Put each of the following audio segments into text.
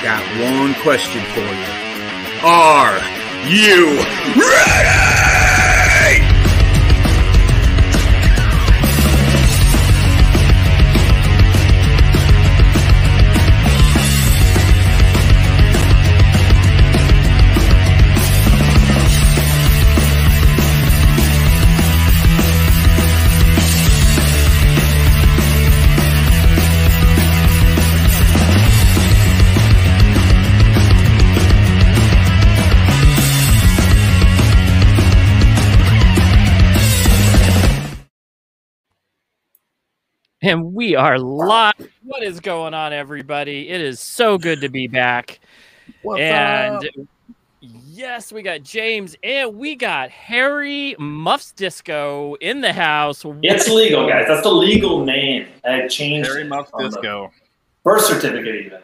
got one question for you. Are you ready? And we are live. What is going on, everybody? It is so good to be back. What's and up? Yes, we got James and we got Harry Muffs Disco in the house. It's legal, guys. That's the legal name. I changed Harry it Muffs on the Disco. birth certificate even.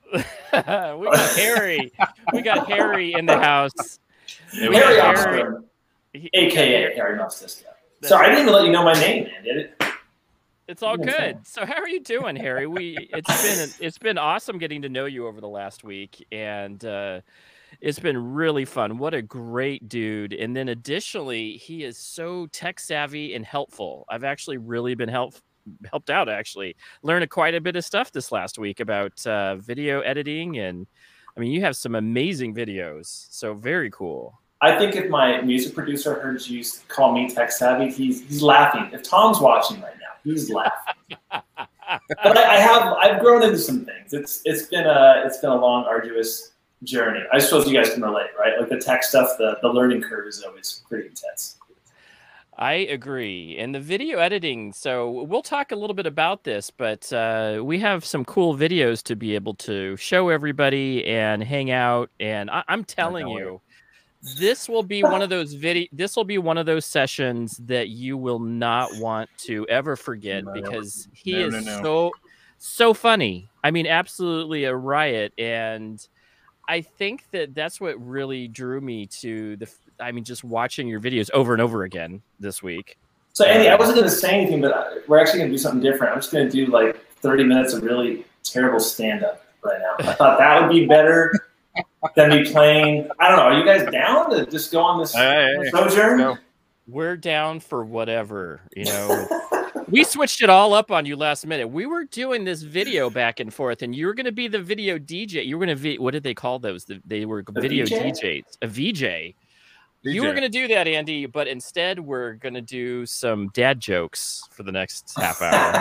we got Harry. We got Harry in the house. Harry Osborne, a.k.a. Harry Muffs Disco. Sorry, I didn't even let you know my name, man, did it? It's all good. So how are you doing, Harry? It's been awesome getting to know you over the last week, and it's been really fun. What a great dude. And then additionally, he is so tech savvy and helpful. I've actually really been helped out, actually. Learned quite a bit of stuff this last week about video editing. And I mean, you have some amazing videos. So very cool. I think if my music producer heard you call me tech savvy, he's laughing. If Tom's watching right now, he's laughing. But I've grown into some things. It's been a long, arduous journey. I suppose you guys can relate, right? Like the tech stuff, the learning curve is always pretty intense. I agree. And the video editing, so we'll talk a little bit about this, but we have some cool videos to be able to show everybody and hang out. And I'm telling you, this will be one of those those sessions that you will not want to ever forget, because he is so funny. I mean, absolutely a riot. And I think that's what really drew me to just watching your videos over and over again this week. So Andy, I wasn't going to say anything, but we're actually going to do something different. I'm just going to do like 30 minutes of really terrible stand-up right now. I thought that would be better than me playing. I don't know. Are you guys down to just go on this sojourn? No. We're down for whatever, you know. We switched it all up on you last minute. We were doing this video back and forth, and you were going to be the video DJ. You were going to what did they call those? They were video DJs, a VJ. You were going to do that, Andy, but instead we're going to do some dad jokes for the next half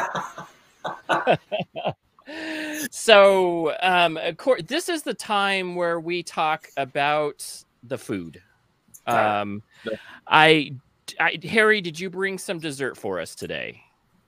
hour. So, of course, this is the time where we talk about the food. Harry, did you bring some dessert for us today?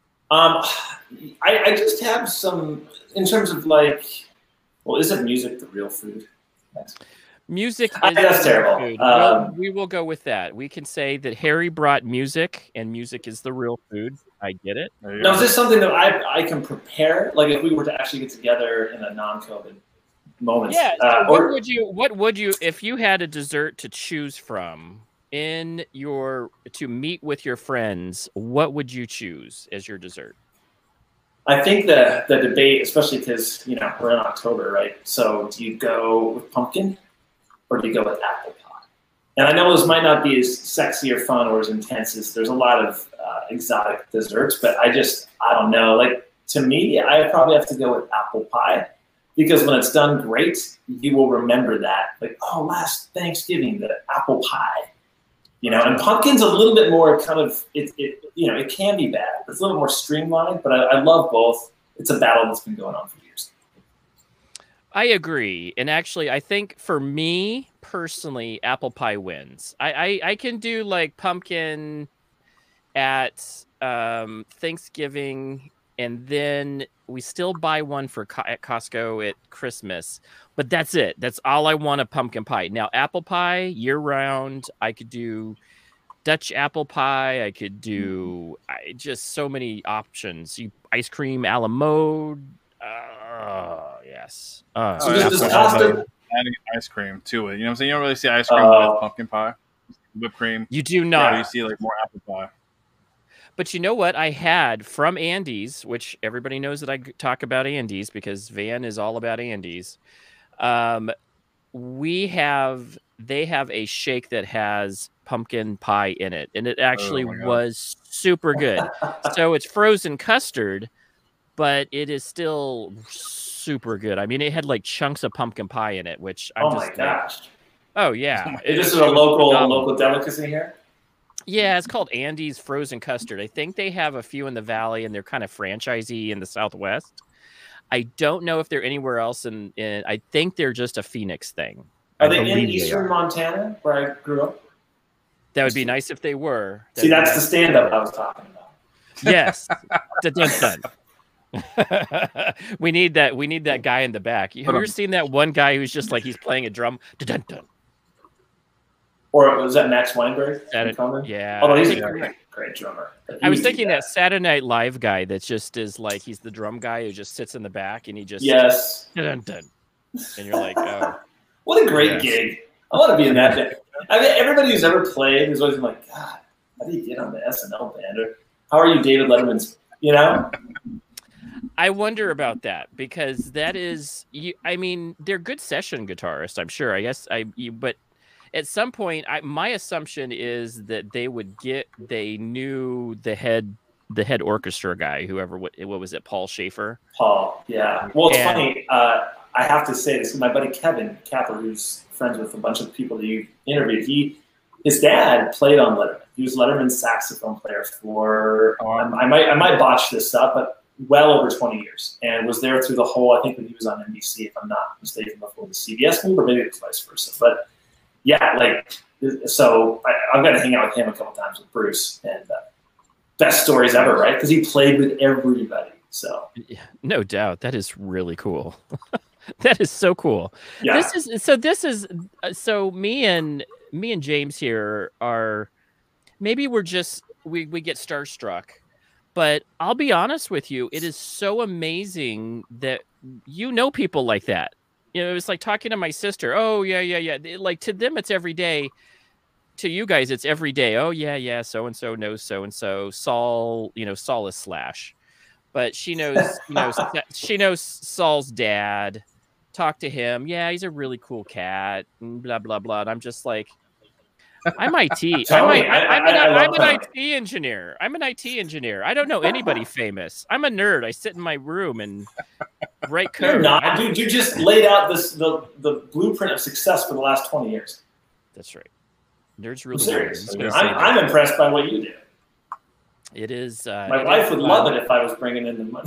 I just have some, in terms of like, well, isn't music the real food? Music is that's terrible. Food. We will go with that. We can say that Harry brought music, and music is the real food. I get it. Now, is this something that I can prepare? Like if we were to actually get together in a non-COVID moment? Yeah. So what would you, if you had a dessert to choose from to meet with your friends, what would you choose as your dessert? I think the debate, especially because we're in October, right? So do you go with pumpkin or do you go with apple pie? And I know those might not be as sexy or fun or as intense as there's a lot of exotic desserts, but I don't know. Like to me, I probably have to go with apple pie, because when it's done great, you will remember that. Like, oh, last Thanksgiving, the apple pie. And pumpkin's a little bit more kind of, it can be bad. It's a little more streamlined, but I love both. It's a battle that's been going on for years. I agree. And actually, I think for me personally, apple pie wins. I can do like pumpkin at Thanksgiving, and then we still buy one at Costco at Christmas. But that's it. That's all I want, a pumpkin pie. Now, apple pie year round, I could do Dutch apple pie. I could do just so many options. Ice cream a la mode. Yes. So this is Costco adding ice cream to it. You know what I'm saying? You don't really see ice cream with pumpkin pie, whipped cream. You do not. Yeah, you see like more apple pie. But you know what I had from Andy's, which everybody knows that I talk about Andy's because Van is all about Andy's. They have a shake that has pumpkin pie in it, and it actually my God. was super good. So it's frozen custard, but it is still super good. I mean, it had like chunks of pumpkin pie in it, which I'm Oh just my like, gosh! oh yeah, This is a was phenomenal. local delicacy here. Yeah, it's called Andy's Frozen Custard. I think they have a few in the Valley, and they're kind of franchisee in the Southwest. I don't know if they're anywhere else, in I think they're just a Phoenix thing. Are they in eastern Montana, where I grew up? That would be nice if they were. See, that's the stand-up I was talking about. Yes. Dun. We need that guy in the back. Have you ever seen that one guy who's just like he's playing a drum? Dun. Or was that Max Weinberg? Yeah. Although he's a great drummer. I was thinking that Saturday Night Live guy that just is like he's the drum guy who just sits in the back and he just dun. And you're like, oh. What a great gig. I want to be in that band. I mean, everybody who's ever played has always been like, God, how do you get on the SNL band? Or how are you David Letterman's, I wonder about that because that is, I mean, they're good session guitarists, I'm sure. I guess but at some point, my assumption is that they knew the head orchestra guy, whoever, what was it, Paul Schaefer? Paul, yeah. Well, it's funny. I have to say this. My buddy Kevin Capper, who's friends with a bunch of people that you interviewed, his dad played on Letterman. He was Letterman's saxophone player for, I might botch this up, but well over 20 years, and was there through the whole, I think when he was on NBC, if I'm not mistaken, before the CBS move, or maybe it was vice versa. But yeah, so I've got to hang out with him a couple times with Bruce, and best stories ever, right? Because he played with everybody. So no doubt, that is really cool. That is so cool. Yeah. So me and James here are maybe we get starstruck, but I'll be honest with you, it is so amazing that people like that. It's like talking to my sister. Oh yeah. Like to them, it's every day. To you guys, it's every day. Oh yeah. So and so knows so and so. Saul, Saul is Slash, but she knows, she knows Saul's dad. Talk to him. Yeah, he's a really cool cat. And blah blah blah. And I'm just like, I'm IT. I'm an IT engineer. I'm an IT engineer. I don't know anybody famous. I'm a nerd. I sit in my room and write code. You're not, dude. You just laid out the blueprint of success for the last 20 years. That's right. Nerds really. Serious. I'm impressed by what you do. It is. My wife would love it if I was bringing in the money.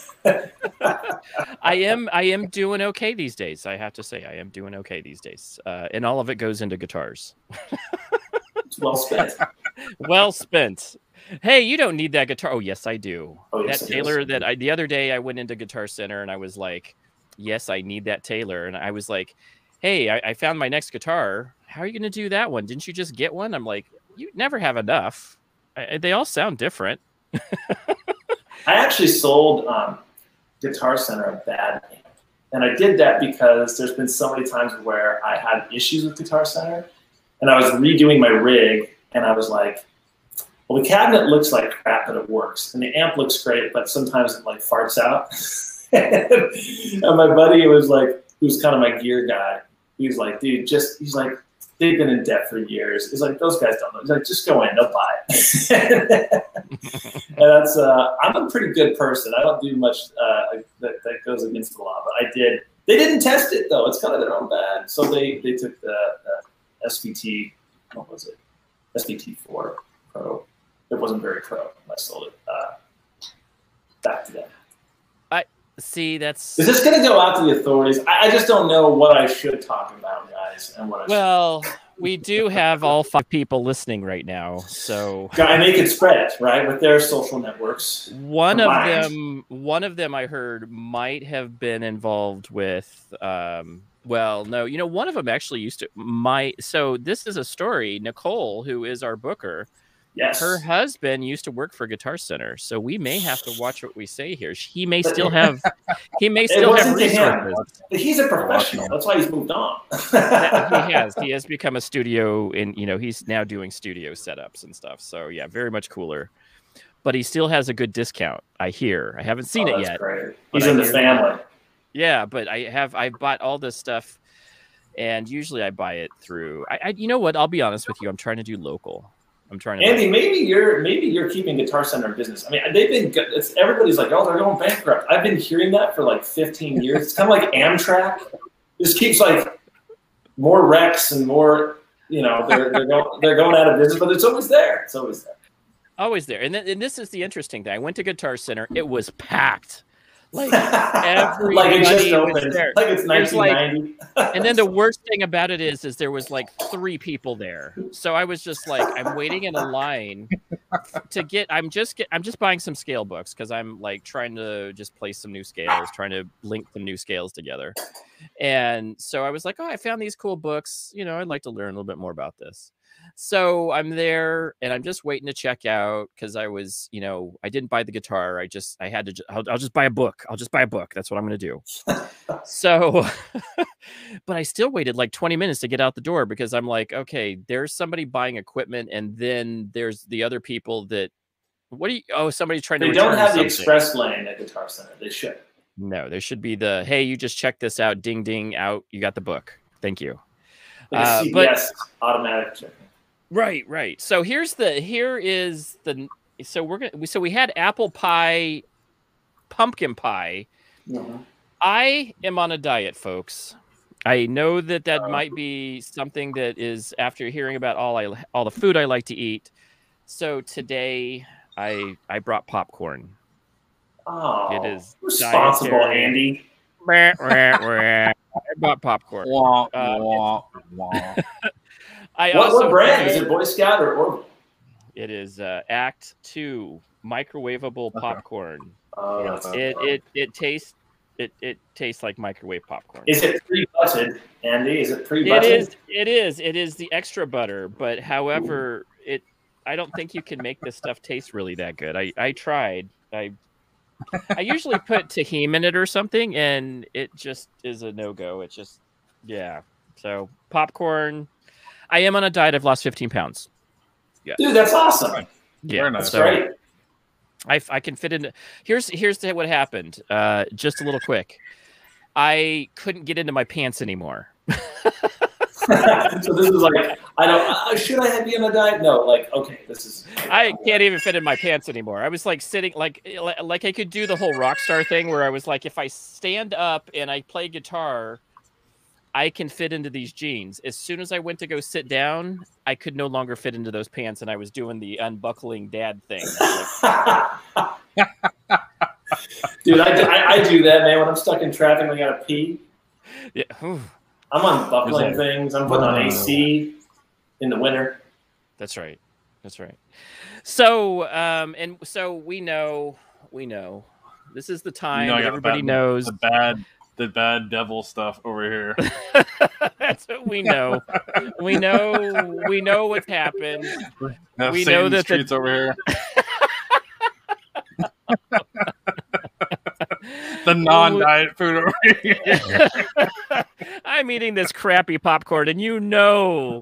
I am doing okay these days. I have to say, I am doing okay these days, and all of it goes into guitars. It's well spent. Well spent. Hey, you don't need that guitar. Oh, yes, I do. Oh, yes, that Taylor the other day I went into Guitar Center and I was like, yes, I need that Taylor. And I was like, hey, I found my next guitar. How are you going to do that one? Didn't you just get one? I'm like, you never have enough. They all sound different. I actually sold Guitar Center a bad amp. And I did that because there's been so many times where I had issues with Guitar Center and I was redoing my rig and I was like, well, the cabinet looks like crap, but it works. And the amp looks great, but sometimes it like farts out. And my buddy was like, who's kind of my gear guy. He was like, dude, he's like, they've been in debt for years. He's like, those guys don't know. He's like, just go in, they'll buy it. And that's, I'm a pretty good person. I don't do much that goes against the law, but I did. They didn't test it though. It's kind of their own bad. So they took the SVT, what was it? SVT4 Pro. It wasn't very pro when I sold it back to them. See, is this going to go out to the authorities? I just don't know what I should talk about, guys, and what I should. We do have all 5 people listening right now, so and they can spread it, right, with their social networks. One of them I heard might have been involved with. Well, no, one of them actually used to. So this is a story. Nicole, who is our booker. Yes. Her husband used to work for Guitar Center, so we may have to watch what we say here. He may still have resources. He's a professional. That's why he's moved on. He has become a studio, and he's now doing studio setups and stuff. So yeah, very much cooler. But he still has a good discount. I hear. I haven't seen it yet. Great. He's in the family. Yeah, but I bought all this stuff, and usually I buy it through. You know what? I'll be honest with you. I'm trying to do local. I'm trying to. Andy, maybe you're keeping Guitar Center in business. I mean, they've been. Everybody's like, oh, they're going bankrupt. I've been hearing that for like 15 years. It's kind of like Amtrak. It just keeps like more wrecks and more. You know, they're going out of business, but it's always there. It's always there. Always there. And this is the interesting thing. I went to Guitar Center. It was packed. Like everybody like it just was opened. there. Like it's 1990. And then the worst thing about it is there was like 3 people there. So I was just like, I'm waiting in a line to get. I'm just buying some scale books because I'm like trying to just play some new scales, trying to link some new scales together. And so I was like, oh, I found these cool books. You know, I'd like to learn a little bit more about this. So I'm there and I'm just waiting to check out because I was, you know, I didn't buy the guitar. I had to, I'll just buy a book. I'll just buy a book. That's what I'm going to do. So, but I still waited like 20 minutes to get out the door because I'm like, okay, there's somebody buying equipment. And then there's the other people that, somebody's trying to. They don't have the express lane at Guitar Center. They should. No, there should be the, hey, you just check this out. Ding, ding, out. You got the book. Thank you. Like a CBS automatic checking. Right. So we had apple pie, pumpkin pie. Mm-hmm. I am on a diet, folks. I know that might be something that is after hearing about all the food I like to eat. So today I brought popcorn. Oh, it is responsible, dietary. Andy. I bought popcorn. What brand? Is it Boy Scout or Orville? It is Act 2 microwavable popcorn. Oh, it tastes like microwave popcorn. Is it pre-buttered, Andy? Is it pre-buttered? It is the extra butter, but however, I don't think you can make this stuff taste really that good. I tried. I usually put tahini in it or something, and it just is a no-go. It's just, yeah. So popcorn. I am on a diet. I've lost 15 pounds. Yeah, dude, that's awesome. Yeah, that's great. I can fit in. Here's what happened. Just a little quick. I couldn't get into my pants anymore. So this is like, should I be on a diet? No, like, okay, this is. I can't even fit in my pants anymore. I was like sitting, like I could do the whole rock star thing where I was like, if I stand up and I play guitar, I can fit into these jeans. As soon as I went to go sit down, I could no longer fit into those pants, and I was doing the unbuckling dad thing. Dude, I do that, man. When I'm stuck in traffic and I gotta pee. Yeah. I'm unbuckling things. I'm putting on AC in the winter. That's right. So, so we know. This is the time that everybody knows. The bad devil stuff over here. That's what we know. We know what's happened. We know that streets over here. The non-diet food over here. I'm eating this crappy popcorn, and you know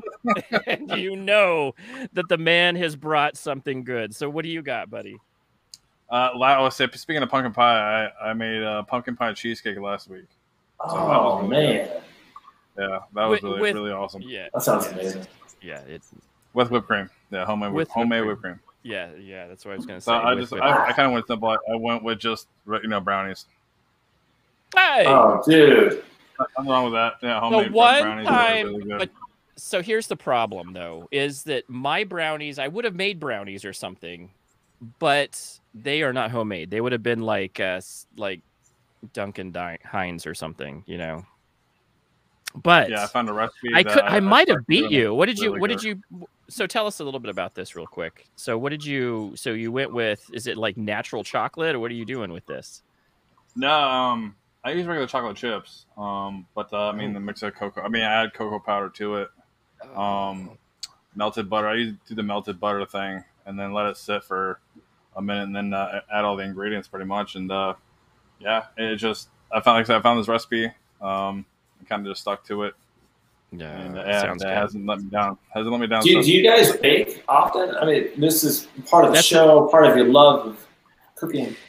that the man has brought something good. So what do you got, buddy? Speaking of pumpkin pie, I made a pumpkin pie cheesecake last week. So that was really man. Good. Yeah, that was really awesome. Yeah, that sounds amazing. Yeah, it's with whipped cream. Yeah, homemade whipped cream. Yeah, that's what I was gonna say. So I kind of went simple. I went with just brownies. Hey! Oh, dude, nothing wrong with that. Yeah, homemade brownies. Really good. But so here's the problem, though, is that my brownies, I would have made brownies or something, but they are not homemade. They would have been like Duncan Hines or something, you know. But yeah, I found a recipe. I might have beat you. What did you? So tell us a little bit about this real quick. So what did you? So you went with? Is it like natural chocolate, or what are you doing with this? No, I use regular chocolate chips. But the mix of cocoa. I add cocoa powder to it. Melted butter. I do the melted butter thing, and then let it sit for a minute, and then add all the ingredients pretty much. And yeah, it just I found this recipe. Kind of just stuck to it. Yeah, and it hasn't let me down. Do you guys bake often? I mean, this is part of the show, part of your love of cooking.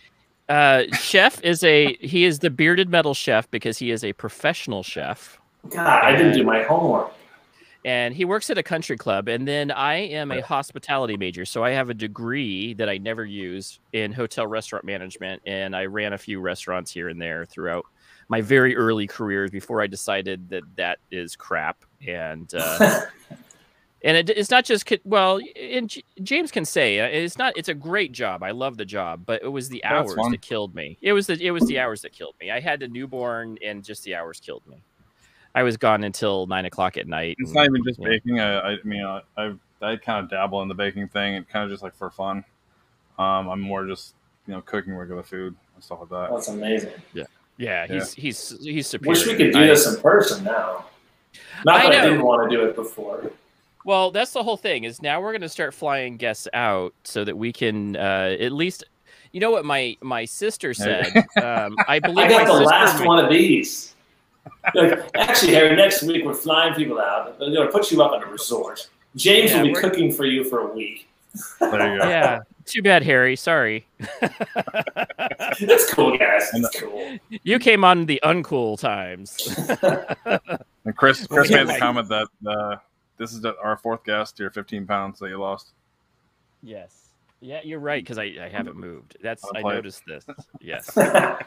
Chef is he is the bearded metal chef because he is a professional chef. God, I didn't do my homework. And he works at a country club. And then I am a hospitality major. So I have a degree that I never use in hotel restaurant management. And I ran a few restaurants here and there throughout my very early career before I decided that is crap. And it's not just, well, and James can say it's a great job. I love the job, but it was the hours that killed me. It was the hours that killed me. I had a newborn and just the hours killed me. I was gone until 9 o'clock at night. It's not even just baking. I kind of dabble in the baking thing and kind of just like for fun. I'm more just cooking regular food and stuff like that. That's amazing. Yeah. He's superior. Wish we could do this in person now. Not that I didn't want to do it before. Well, that's the whole thing. Is now we're going to start flying guests out so that we can at least. You know what my sister said? I believe I got the last one of these. Actually, Harry, next week we're flying people out. They're going to put you up at a resort. James will be cooking for you for a week. There you go. Yeah. Too bad, Harry. Sorry. It's cool, guys. It's cool. You came on the uncool times. And Chris made the comment that this is our fourth guest. You're 15 pounds that you lost. Yes. Yeah, you're right, because I haven't moved. I noticed this. Yes.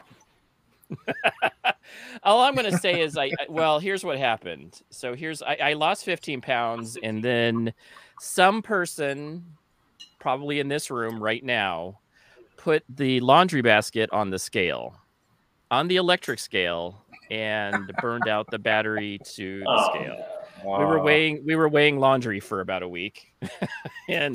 All I'm going to say is here's what happened. So I lost 15 pounds, and then some person, probably in this room right now, put the laundry basket on the scale, on the electric scale, and burned out the battery to the scale. Wow. We were weighing laundry for about a week, and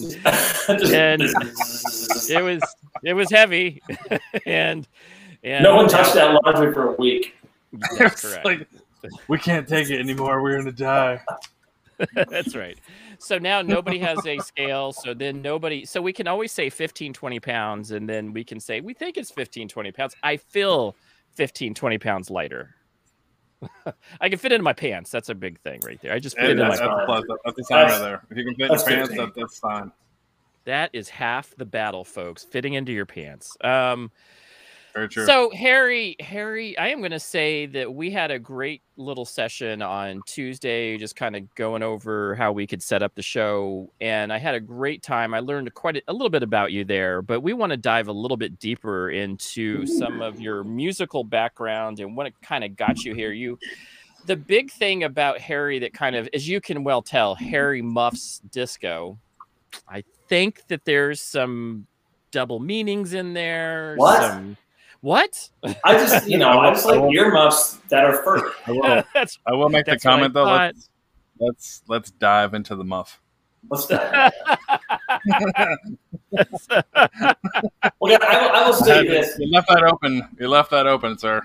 it was heavy, and no one touched that laundry for a week. That's correct. Like, we can't take it anymore. We're gonna die. That's right. So now nobody has a scale. So we can always say 15, 20 pounds, and then we can say we think it's 15, 20 pounds. I feel 15, 20 pounds lighter. I can fit it in my pants. That's a big thing right there. I just fit it in my pants. That's the sign right there. If you can fit in your pants, that's fine. That is half the battle, folks. Fitting into your pants. Very true. So Harry, I am going to say that we had a great little session on Tuesday, just kind of going over how we could set up the show. And I had a great time. I learned quite a little bit about you there, but we want to dive a little bit deeper into some of your musical background and what kind of got you here. The big thing about Harry that kind of, as you can well tell, Harry muffs disco. I think that there's some double meanings in there. What? I just, I just like earmuffs that are furry. I will make the comment though. Let's dive into the muff. Let's dive. Well, I will say this. You left that open. You left that open, sir.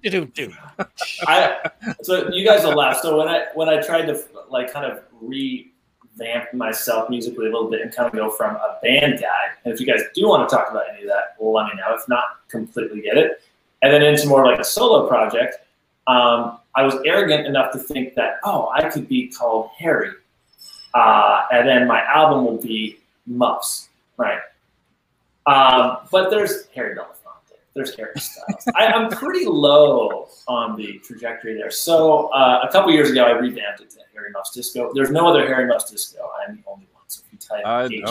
So you guys will laugh. So when I tried to kind of revamp myself musically a little bit and kind of go from a band guy, and if you guys do want to talk about any of that, well, let me know. If not, completely get it. And then into more like a solo project, I was arrogant enough to think that, I could be called Harry. And then my album will be Muffs, right? But there's Harry Belafonte, there's Harry Styles. I'm pretty low on the trajectory there. So a couple years ago, I revamped it to Harry Muffs Disco. There's no other Harry Muffs Disco. I'm the only one. So if you type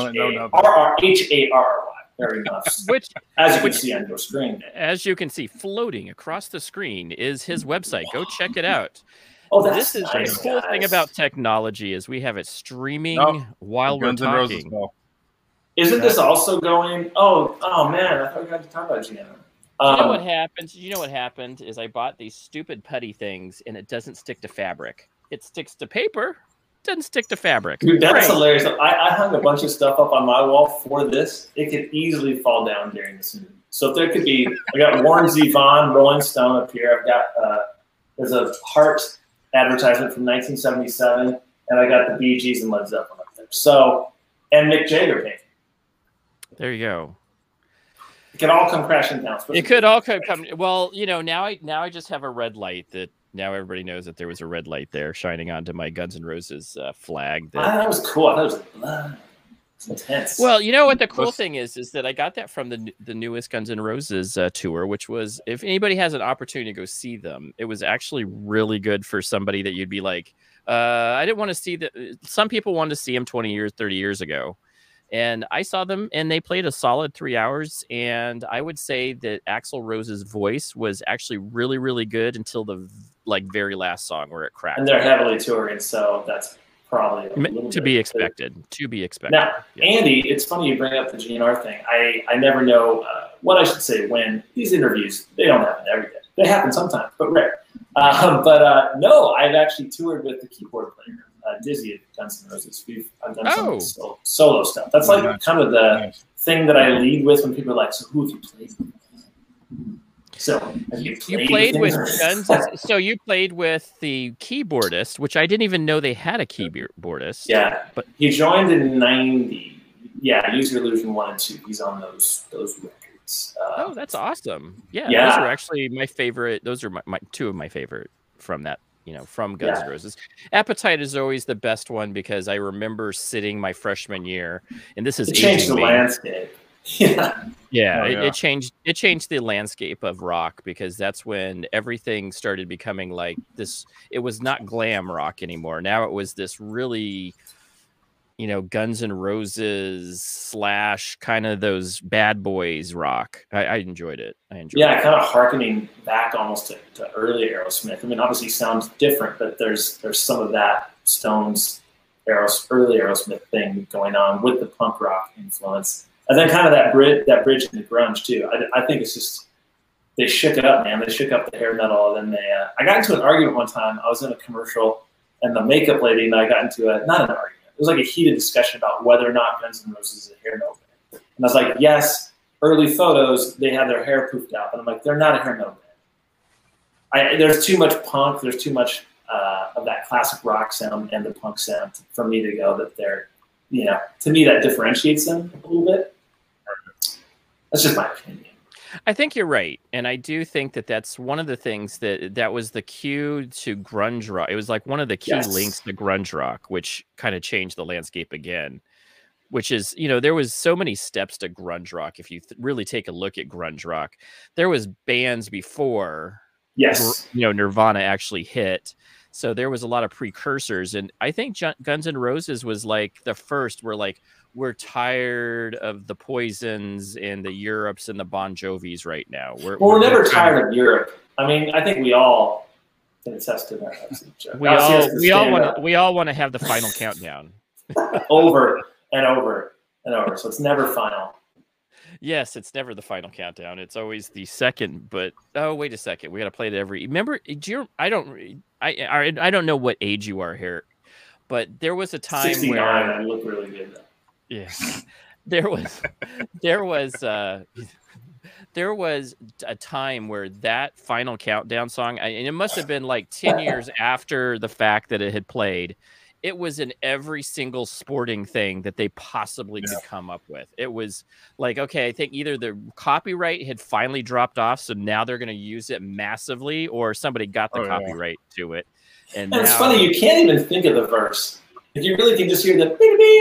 Harry Muffs, which, as you can see on your screen. As you can see, floating across the screen is his website. Go check it out. This is nice, the cool thing about technology is we have it streaming while we're talking. Isn't this also going? Oh man, I thought we were going to talk about Gianna. You know what happened? What happened is I bought these stupid putty things, and it doesn't stick to fabric. It sticks to paper. Doesn't stick to fabric. Dude, that's hilarious. I hung a bunch of stuff up on my wall for this. It could easily fall down during this movie. So if there could be, I got Warren Zevon, Rolling Stone up here. I've got there's a Heart advertisement from 1977, and I got the Bee Gees and Led Zeppelin up there. So, and Mick Jagger painting. There you go. It could all come crashing down. It could all come. Well, now I just have a red light that. Now everybody knows that there was a red light there shining onto my Guns N' Roses flag. That was cool. I thought it was blood. It's intense. Well, you know what the cool thing is that I got that from the newest Guns N' Roses tour, which was, if anybody has an opportunity to go see them, it was actually really good for somebody that you'd be like, I didn't want to see the. Some people wanted to see them 20 years, 30 years ago. And I saw them and they played a solid 3 hours. And I would say that Axl Rose's voice was actually really, really good until the very last song where it cracked. And they're heavily touring, so that's probably to be expected. To be expected. Now, Andy, it's funny you bring up the GNR thing. I never know what I should say when these interviews, they don't happen every day. They happen sometimes, but rare. No, I've actually toured with the keyboard player, Dizzy at Guns N' Roses. I've done some solo stuff. That's like kind of the thing that I lead with when people are like, so who have you played with? So have you played with Guns? So you played with the keyboardist, which I didn't even know they had a keyboardist. Yeah, but he joined in '90. Yeah, Use Your Illusion 1 and 2. He's on those records. Oh, that's awesome. Yeah, yeah, those are actually my favorite. Those are my two of my favorite from that. From Guns N' Roses. Appetite is always the best one because I remember sitting my freshman year, and this is changed the landscape. Yeah, it changed the landscape of rock because that's when everything started becoming like this. It was not glam rock anymore. Now it was this really, Guns N' Roses / kind of those bad boys rock. I enjoyed it. Kind of hearkening back almost to early Aerosmith. I mean, obviously sounds different, but there's some of that Stones early Aerosmith thing going on with the punk rock influence. And then kind of that bridge into grunge too. I think it's just, they shook it up, man. They shook up the hair metal. And then I got into an argument one time. I was in a commercial and the makeup lady and I got into not an argument. It was like a heated discussion about whether or not Guns N' Roses is a hair metal band. And I was like, yes, early photos, they had their hair poofed out. But I'm like, they're not a hair metal band. There's too much punk. There's too much of that classic rock sound and the punk sound for me to go that they're, to me that differentiates them a little bit. That's just my opinion. I think you're right. And I do think that that's one of the things that was the cue to grunge rock. It was like one of the key links to grunge rock, which kind of changed the landscape again, which is, there was so many steps to grunge rock. If you really take a look at grunge rock, there was bands before, Nirvana actually hit. So there was a lot of precursors. And I think Guns N' Roses was like the first where like, we're tired of the Poisons and the Europes and the Bon Jovis right now. We're never tired of Europe. I mean, I think we all can attest to that. We all want to have the final countdown. Over and over and over. So it's never final. Yes, it's never the final countdown. It's always the second. But wait a second, we got to play it every. Remember, I don't know what age you are here, but there was a time 69, where I look really good though. Yeah, there was a time where that final countdown song, and it must have been like 10 years after the fact that it had played. It was in every single sporting thing that they possibly could come up with. It was like, okay, I think either the copyright had finally dropped off, so now they're going to use it massively, or somebody got the copyright to it. And it's funny, you can't even think of the verse. If you really can just hear the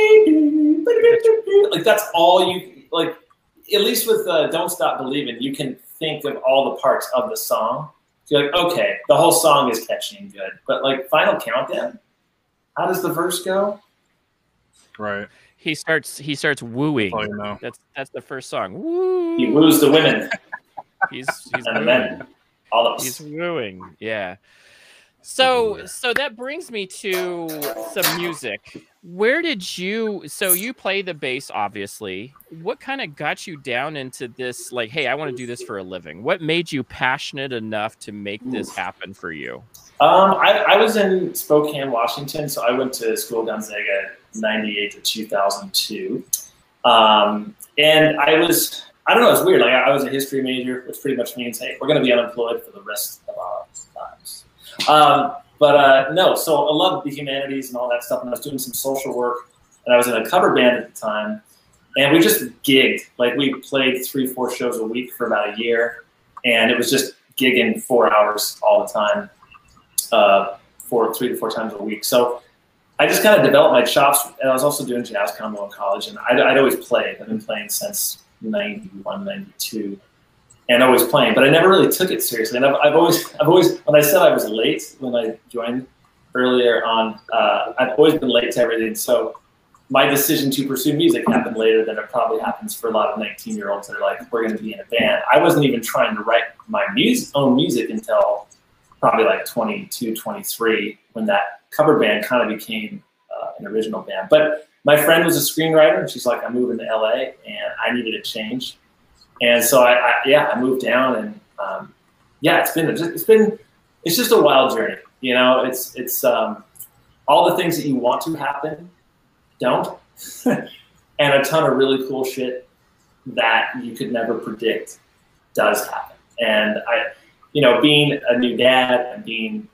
like, that's all you like. At least with "Don't Stop Believing," you can think of all the parts of the song. So you're like, okay, the whole song is catchy and good, but like Final Countdown, how does the verse go? Right. He starts wooing. Oh, you know. That's the first song. Woo. He woos the women. He's and wooing. the men. All of us. He's wooing. Yeah. So that brings me to some music. Where did you play the bass, obviously. What kind of got you down into this? Like, hey, I want to do this for a living. What made you passionate enough to make this happen for you? I was in Spokane, Washington. So I went to school at Gonzaga 98 to 2002. And I don't know, it's weird. Like I was a history major, which pretty much means, hey, we're going to be unemployed for the rest of our lives. No, so I loved the humanities and all that stuff, and I was doing some social work, and I was in a cover band at the time, and we just gigged. Like we played 3-4 shows a week for about a year, and it was just gigging 4 hours all the time, 3 to 4 times a week. So I just kind of developed my chops, and I was also doing jazz combo in college, and I'd always played. I've been playing since 91, 92, and always playing, but I never really took it seriously. And I've always, when I said I was late when I joined earlier on, I've always been late to everything. So my decision to pursue music happened later than it probably happens for a lot of 19-year-olds that are like, we're going to be in a band. I wasn't even trying to write my own music until probably like 22, 23, when that cover band kind of became an original band. But my friend was a screenwriter, and she's like, I'm moving to LA, and I needed a change. And so I moved down, and it's just a wild journey. You know, it's all the things that you want to happen don't, and a ton of really cool shit that you could never predict does happen. And being a new dad and being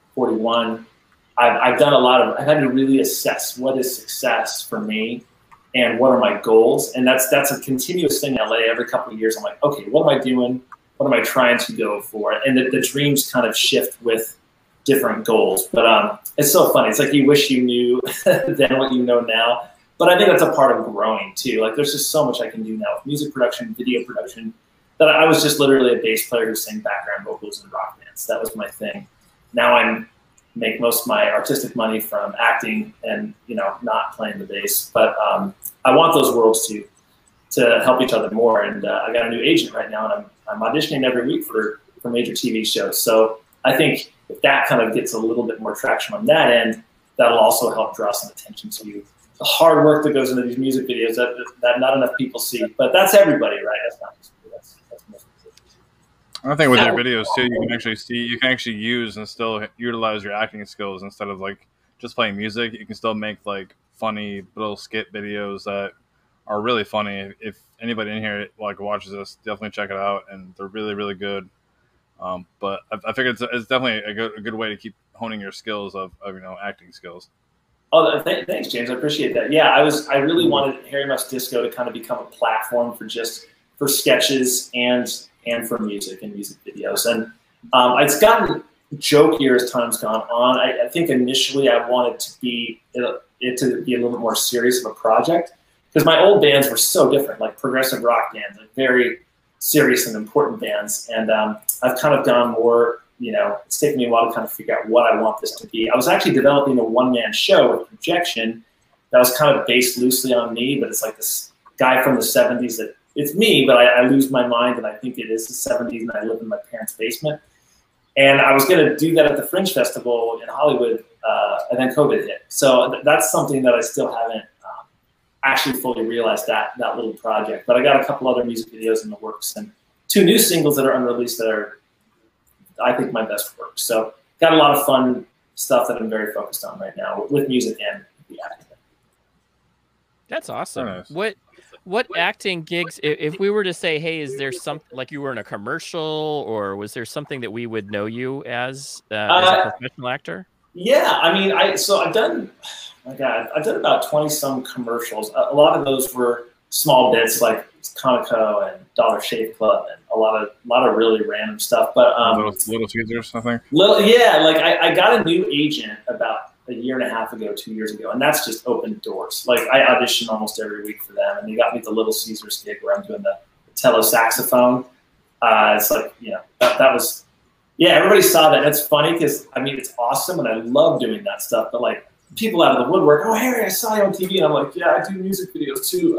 41, I've done I've had to really assess what is success for me and what are my goals. And that's a continuous thing in LA. Every couple of years, I'm like, okay, what am I doing? What am I trying to go for? And the dreams kind of shift with different goals. But it's so funny. It's like you wish you knew then what you know now. But I think that's a part of growing too. Like there's just so much I can do now with music production, video production, that I was just literally a bass player who sang background vocals in rock bands. That was my thing. Now I make most of my artistic money from acting and, not playing the bass. But I want those worlds to help each other more. And I got a new agent right now, and I'm auditioning every week for major TV shows. So I think if that kind of gets a little bit more traction on that end, that'll also help draw some attention to the hard work that goes into these music videos that not enough people see. But that's everybody, right? That's not just me. That's most musicians. I think with your videos too, you can actually use and still utilize your acting skills instead of like just playing music. You can still make like funny little skit videos that are really funny. If anybody in here like watches this, definitely check it out, and they're really, really good. But I figure it's definitely a good way to keep honing your skills of acting skills. Oh, thanks, James. I appreciate that. Yeah, I really wanted Harry Muff's Disco to kind of become a platform for sketches and for music and music videos. And it's gotten jokier as time's gone on. I think initially I wanted to be a little bit more serious of a project, because my old bands were so different, like progressive rock bands, like very serious and important bands. And I've kind of gone more, it's taken me a while to kind of figure out what I want this to be. I was actually developing a one-man show with Projection that was kind of based loosely on me, but it's like this guy from the 70s that it's me, but I lose my mind and I think it is the 70s and I live in my parents' basement. And I was going to do that at the Fringe Festival in Hollywood, and then COVID hit. So that's something that I still haven't actually fully realized, that little project. But I got a couple other music videos in the works and 2 new singles that are unreleased that are, I think, my best work. So got a lot of fun stuff that I'm very focused on right now with music and the acting. That's awesome. Nice. What acting gigs, if we were to say, hey, is there something like you were in a commercial, or was there something that we would know you as a professional actor? Yeah, I mean, I've done about 20 some commercials. A lot of those were small bits like Conoco and Dollar Shave Club and a lot of really random stuff. But Little Caesars, I think. Like I got a new agent about a year and a half ago, 2 years ago, and that's just opened doors. Like I audition almost every week for them, and they got me the Little Caesars gig where I'm doing the cello saxophone. It's like, that was, everybody saw that. And it's funny because I mean it's awesome, and I love doing that stuff. But like people out of the woodwork, oh Harry, I saw you on TV, and I'm like, yeah, I do music videos too.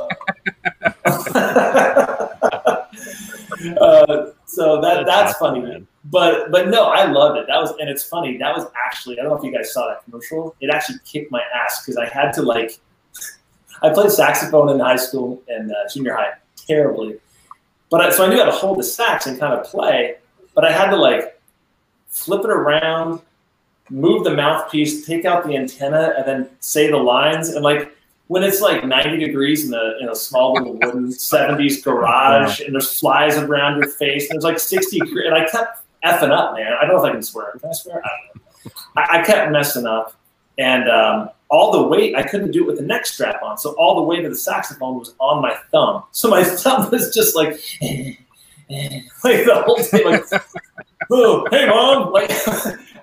So that's funny, man. But no, I loved it. And it's funny. That was actually, I don't know if you guys saw that commercial. It actually kicked my ass because I had to I played saxophone in high school and junior high terribly, so I knew how to hold the sax and kind of play. But I had to flip it around, move the mouthpiece, take out the antenna, and then say the lines. And when it's 90 degrees in a small little wooden 70s garage, and there's flies around your face, and there's 60 degrees, and I kept effing up, man. I don't know if I can swear. Can I swear? I don't know. I kept messing up, and all the weight, I couldn't do it with the neck strap on, so all the weight of the saxophone was on my thumb. So my thumb was just the whole thing, oh, hey, Mom!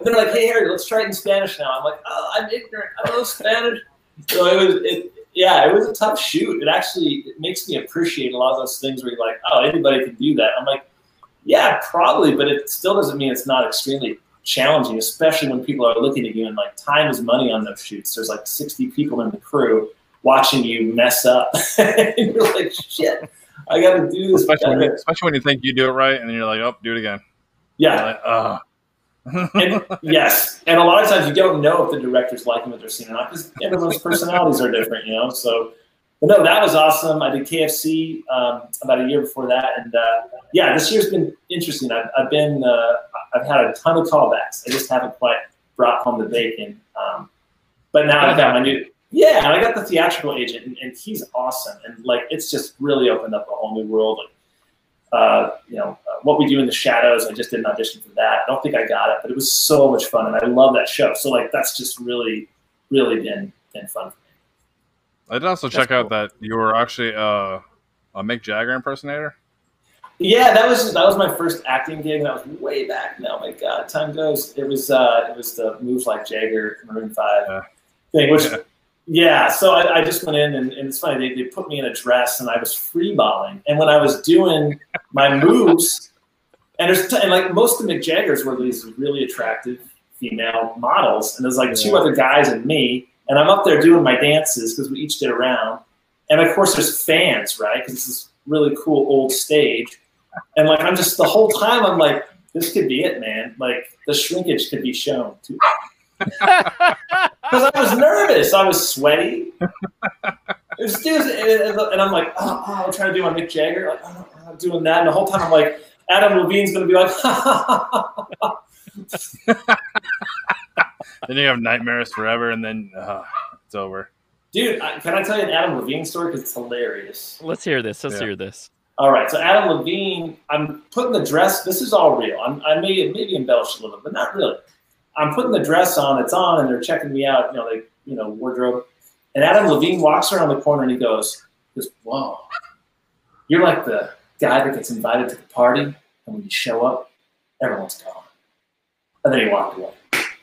And they're like, hey, Harry, let's try it in Spanish now. I'm like, oh, I'm ignorant. I don't know Spanish. So it was a tough shoot. It makes me appreciate a lot of those things where you're like, oh, anybody can do that. I'm like, yeah, probably, but it still doesn't mean it's not extremely challenging, especially when people are looking at you and like time is money on those shoots. There's like 60 people in the crew watching you mess up. And you're like, shit, I got to do this. Especially when you think you do it right and then you're like, oh, do it again. Yeah. And, yes. And a lot of times you don't know if the director's liking what they're seeing or not because everyone's personalities are different, you know? So, but no, that was awesome. I did KFC about a year before that. And yeah, this year's been interesting. I've had a ton of callbacks. I just haven't quite brought home the bacon. But now I've got my new, and I got the theatrical agent and he's awesome. And like, it's just really opened up a whole new world. Like, What We Do in the Shadows, I just did an audition for that. I don't think I got it, but it was so much fun, and I love that show. So, like, that's just really, really been fun for me. I did also check out that you were actually a Mick Jagger impersonator. Yeah, that was my first acting gig. That was way back now. My God, time goes. It was the Moves Like Jagger Maroon 5 thing, which. Yeah, so I just went in, and it's funny, they put me in a dress, and I was freeballing. And when I was doing my moves, and like most of Mick Jagger's were these really attractive female models, and there's like two other guys and me, and I'm up there doing my dances because we each did a round. And of course, there's fans, right? Because it's this really cool old stage. And like I'm just the whole time I'm like, this could be it, man. Like the shrinkage could be shown too. Because I was nervous, I was sweaty. And I'm like, I'm trying to do my Mick Jagger, like, I'm doing that, and the whole time I'm like, Adam Levine's gonna be like, Then you have nightmares forever, and then it's over. Dude, can I tell you an Adam Levine story because it's hilarious? Let's hear this. Hear this. All right, so Adam Levine, I'm putting the dress. This is all real. I maybe embellished a little bit, but not really. I'm putting the dress on, it's on, and they're checking me out, wardrobe. And Adam Levine walks around the corner and he goes, whoa, you're like the guy that gets invited to the party, and when you show up, everyone's gone. And then he walked away.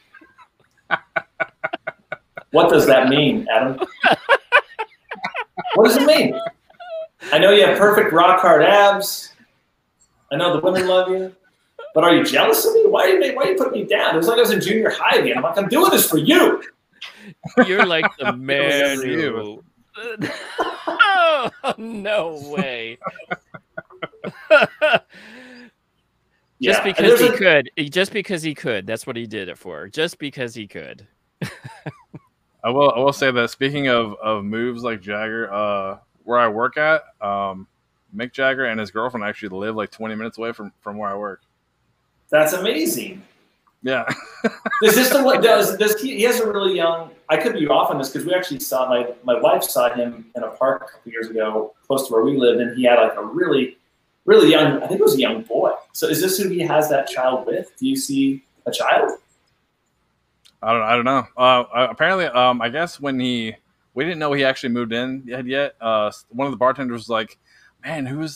What does that mean, Adam? What does it mean? I know you have perfect rock hard abs. I know the women love you. But are you jealous of me? Why are you putting me down? It was like I was in junior high again. I'm like, I'm doing this for you. You're like the man who... Oh, no way. Just because he could. Just because he could. That's what he did it for. Just because he could. I will say that speaking of moves like Jagger, where I work at, Mick Jagger and his girlfriend actually live like 20 minutes away from where I work. That's amazing. Yeah. Is this the one? He has a really young. I could be off on this because we actually saw my wife saw him in a park a couple years ago, close to where we lived, and he had like a really, really young. I think it was a young boy. So is this who he has that child with? Do you see a child? I don't know. Apparently, I guess when we didn't know he actually moved in yet. One of the bartenders was like, "Man, who's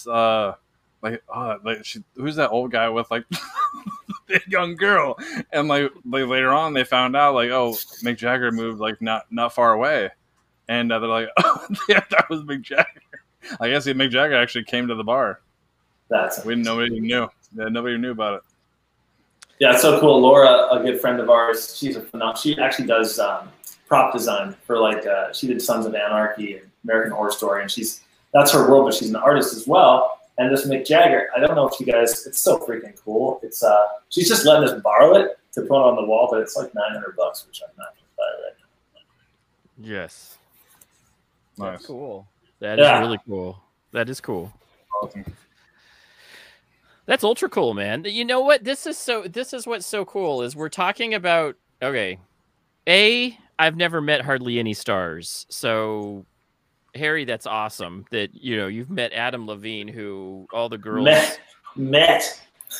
who's that old guy with like the young girl?" And like later on, they found out like, oh, Mick Jagger moved like not far away, and they're like, oh, yeah, that was Mick Jagger. I guess Mick Jagger actually came to the bar. Nobody knew. Yeah, nobody knew about it. Yeah, it's so cool. Laura, a good friend of ours, she actually does prop design for she did Sons of Anarchy and American Horror Story, and that's her world, but she's an artist as well. And this Mick Jagger, I don't know if you guys, it's so freaking cool. It's she's just letting us borrow it to put on the wall, but it's like $900, which I'm not gonna buy right now. Yes. Nice. That's cool. That is really cool. That is cool. Awesome. That's ultra cool, man. You know what? This is what's so cool is we're talking about, okay, I've never met hardly any stars. So Harry, that's awesome that, you've met Adam Levine, who all the girls met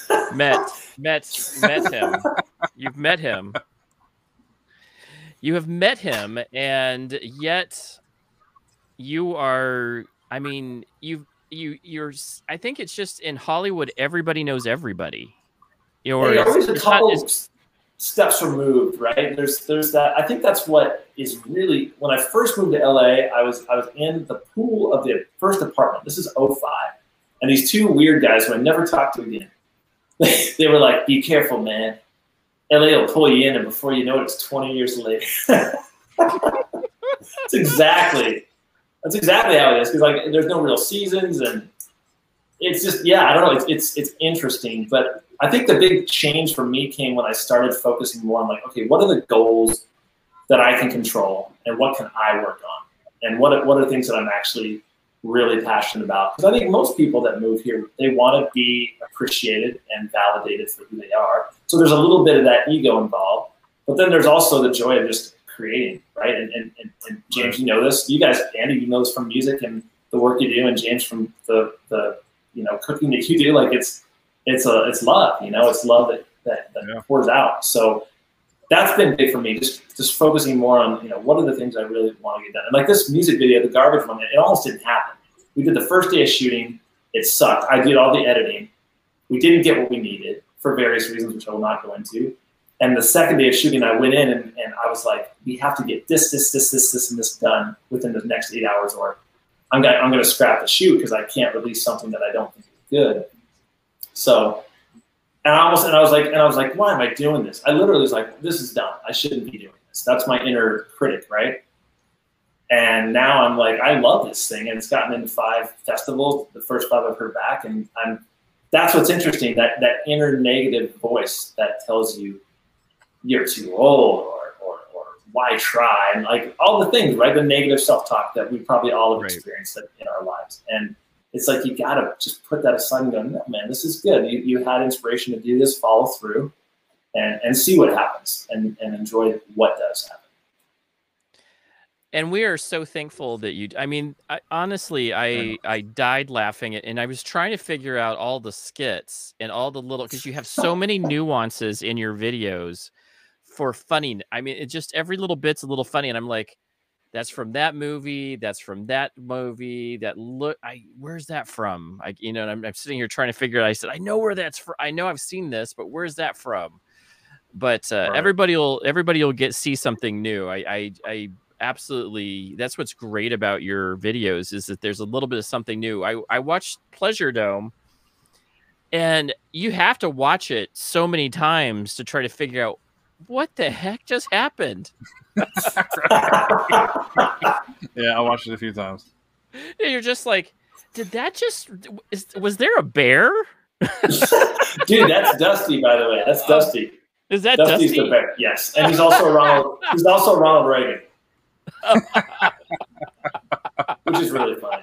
him. You've met him. You have met him, and yet you are, I mean, you're I think it's just in Hollywood everybody knows everybody. steps removed, right? There's that. I think that's what is really, when I first moved to LA, I was in the pool of the first apartment. This is '05. And these two weird guys who I never talked to again, they were like, be careful, man. LA will pull you in, and before you know it, it's 20 years later. That's exactly how it is. Because like, there's no real seasons, and it's just, yeah, I don't know. It's interesting, but I think the big change for me came when I started focusing more on like, okay, what are the goals that I can control, and what can I work on, and what are the things that I'm actually really passionate about? Because I think most people that move here, they want to be appreciated and validated for who they are. So there's a little bit of that ego involved, but then there's also the joy of just creating, right? And James, you know this. You guys, Andy, you know this from music and the work you do, and James from the cooking that you do. Like it's love, it's love that pours out. So that's been big for me, just focusing more on, what are the things I really want to get done. And like this music video, the garbage one, it almost didn't happen. We did the first day of shooting. It sucked. I did all the editing. We didn't get what we needed for various reasons, which I will not go into. And the second day of shooting, I went in and I was like, we have to get this, and this done within the next 8 hours, or I'm going to scrap the shoot because I can't release something that I don't think is good. So, and I was like, why am I doing this? I literally was like, this is dumb. I shouldn't be doing this. That's my inner critic, right? And now I'm like, I love this thing, and it's gotten into 5 festivals, the first 5 I've heard back, and that's what's interesting, that inner negative voice that tells you you're too old, or why try, and like all the things, right? The negative self-talk that we probably all have experienced in our lives. And it's like, you gotta just put that aside and go, no, man, this is good. You had inspiration to do this, follow through, and see what happens, and enjoy what does happen. And we are so thankful that you, honestly, I died laughing, and I was trying to figure out all the skits and all the little, because you have so many nuances in your videos for funny. It just, every little bit's a little funny. And I'm like, that's from that movie. That's from that movie. Where's that from? And I'm sitting here trying to figure it out. I said, I know where that's from. I know I've seen this, but where's that from? But right. everybody will see something new. I absolutely, that's what's great about your videos, is that there's a little bit of something new. I watched Pleasure Dome, and you have to watch it so many times to try to figure out what the heck just happened. Yeah, I watched it a few times. You're just like, was there a bear? Dude, that's Dusty, by the way. That's Dusty. Is that Dusty's Dusty? The bear? Yes, and he's also Ronald Reagan. Which is really funny.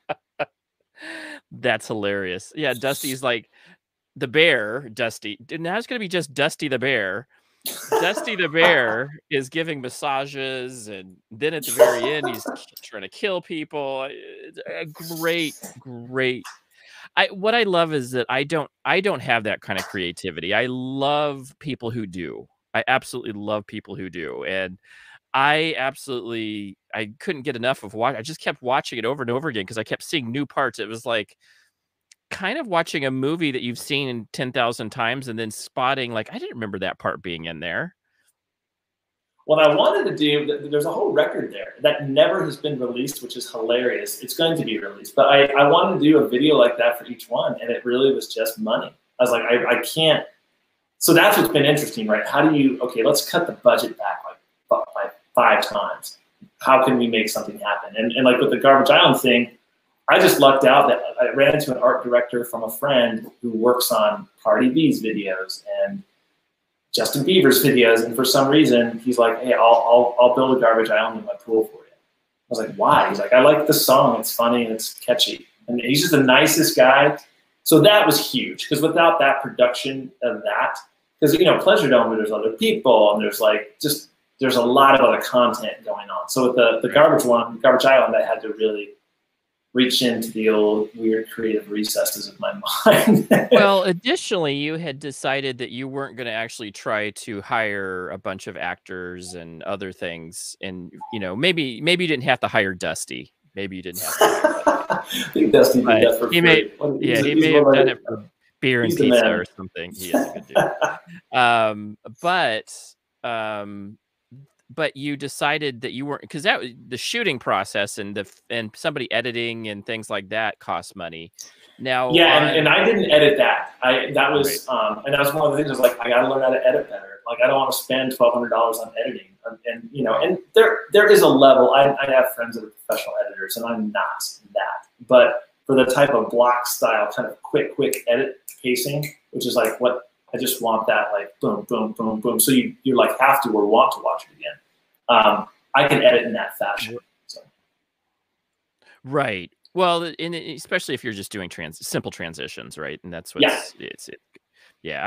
That's hilarious. Yeah, Dusty's like the bear, Dusty. Now it's going to be just Dusty the bear. Dusty the bear is giving massages, and then at the very end, he's trying to kill people. Great. What I love is that I don't have that kind of creativity. I love people who do. I absolutely love people who do. And I couldn't get enough of watching. I just kept watching it over and over again because I kept seeing new parts. It was like kind of watching a movie that you've seen 10,000 times and then spotting, like, I didn't remember that part being in there. What I wanted to do, there's a whole record there that never has been released, which is hilarious. It's going to be released, but I wanted to do a video like that for each one, and it really was just money. I was like, I can't. So that's what's been interesting, right? How do you, okay, let's cut the budget back like 5 times. How can we make something happen? And like with the Garbage Island thing, I just lucked out that I ran into an art director from a friend who works on Cardi B's videos and Justin Bieber's videos, and for some reason he's like, hey, I'll build a Garbage Island in my pool for you. I was like, why? He's like, I like the song, it's funny and it's catchy. And he's just the nicest guy. So that was huge, because without that production of that, because Pleasure Dome, there's other people, and there's a lot of other content going on. So with the Garbage Island, I had to really reach into the old weird creative recesses of my mind. Well, additionally, you had decided that you weren't going to actually try to hire a bunch of actors and other things. And, maybe you didn't have to hire Dusty. Maybe you didn't have to hire Dusty. I think Dusty did that for free. He may have done it for beer and He's the pizza man. or something. He is a good dude. But you decided that you weren't, because the shooting process and somebody editing and things like that cost money. Now, yeah, and I didn't edit that. That was Right. and that was one of the things. I was like, I got to learn how to edit better. Like, I don't want to spend $1,200 on editing, and you know, and there is a level. I have friends that are professional editors, and I'm not that. But for the type of block style, kind of quick edit pacing, which is like what I just want, that like boom, boom, boom, boom. So you like have to or want to watch it again. I can edit in that fashion. So. Right. Well, especially if you're just doing simple transitions, right? And that's what's yeah.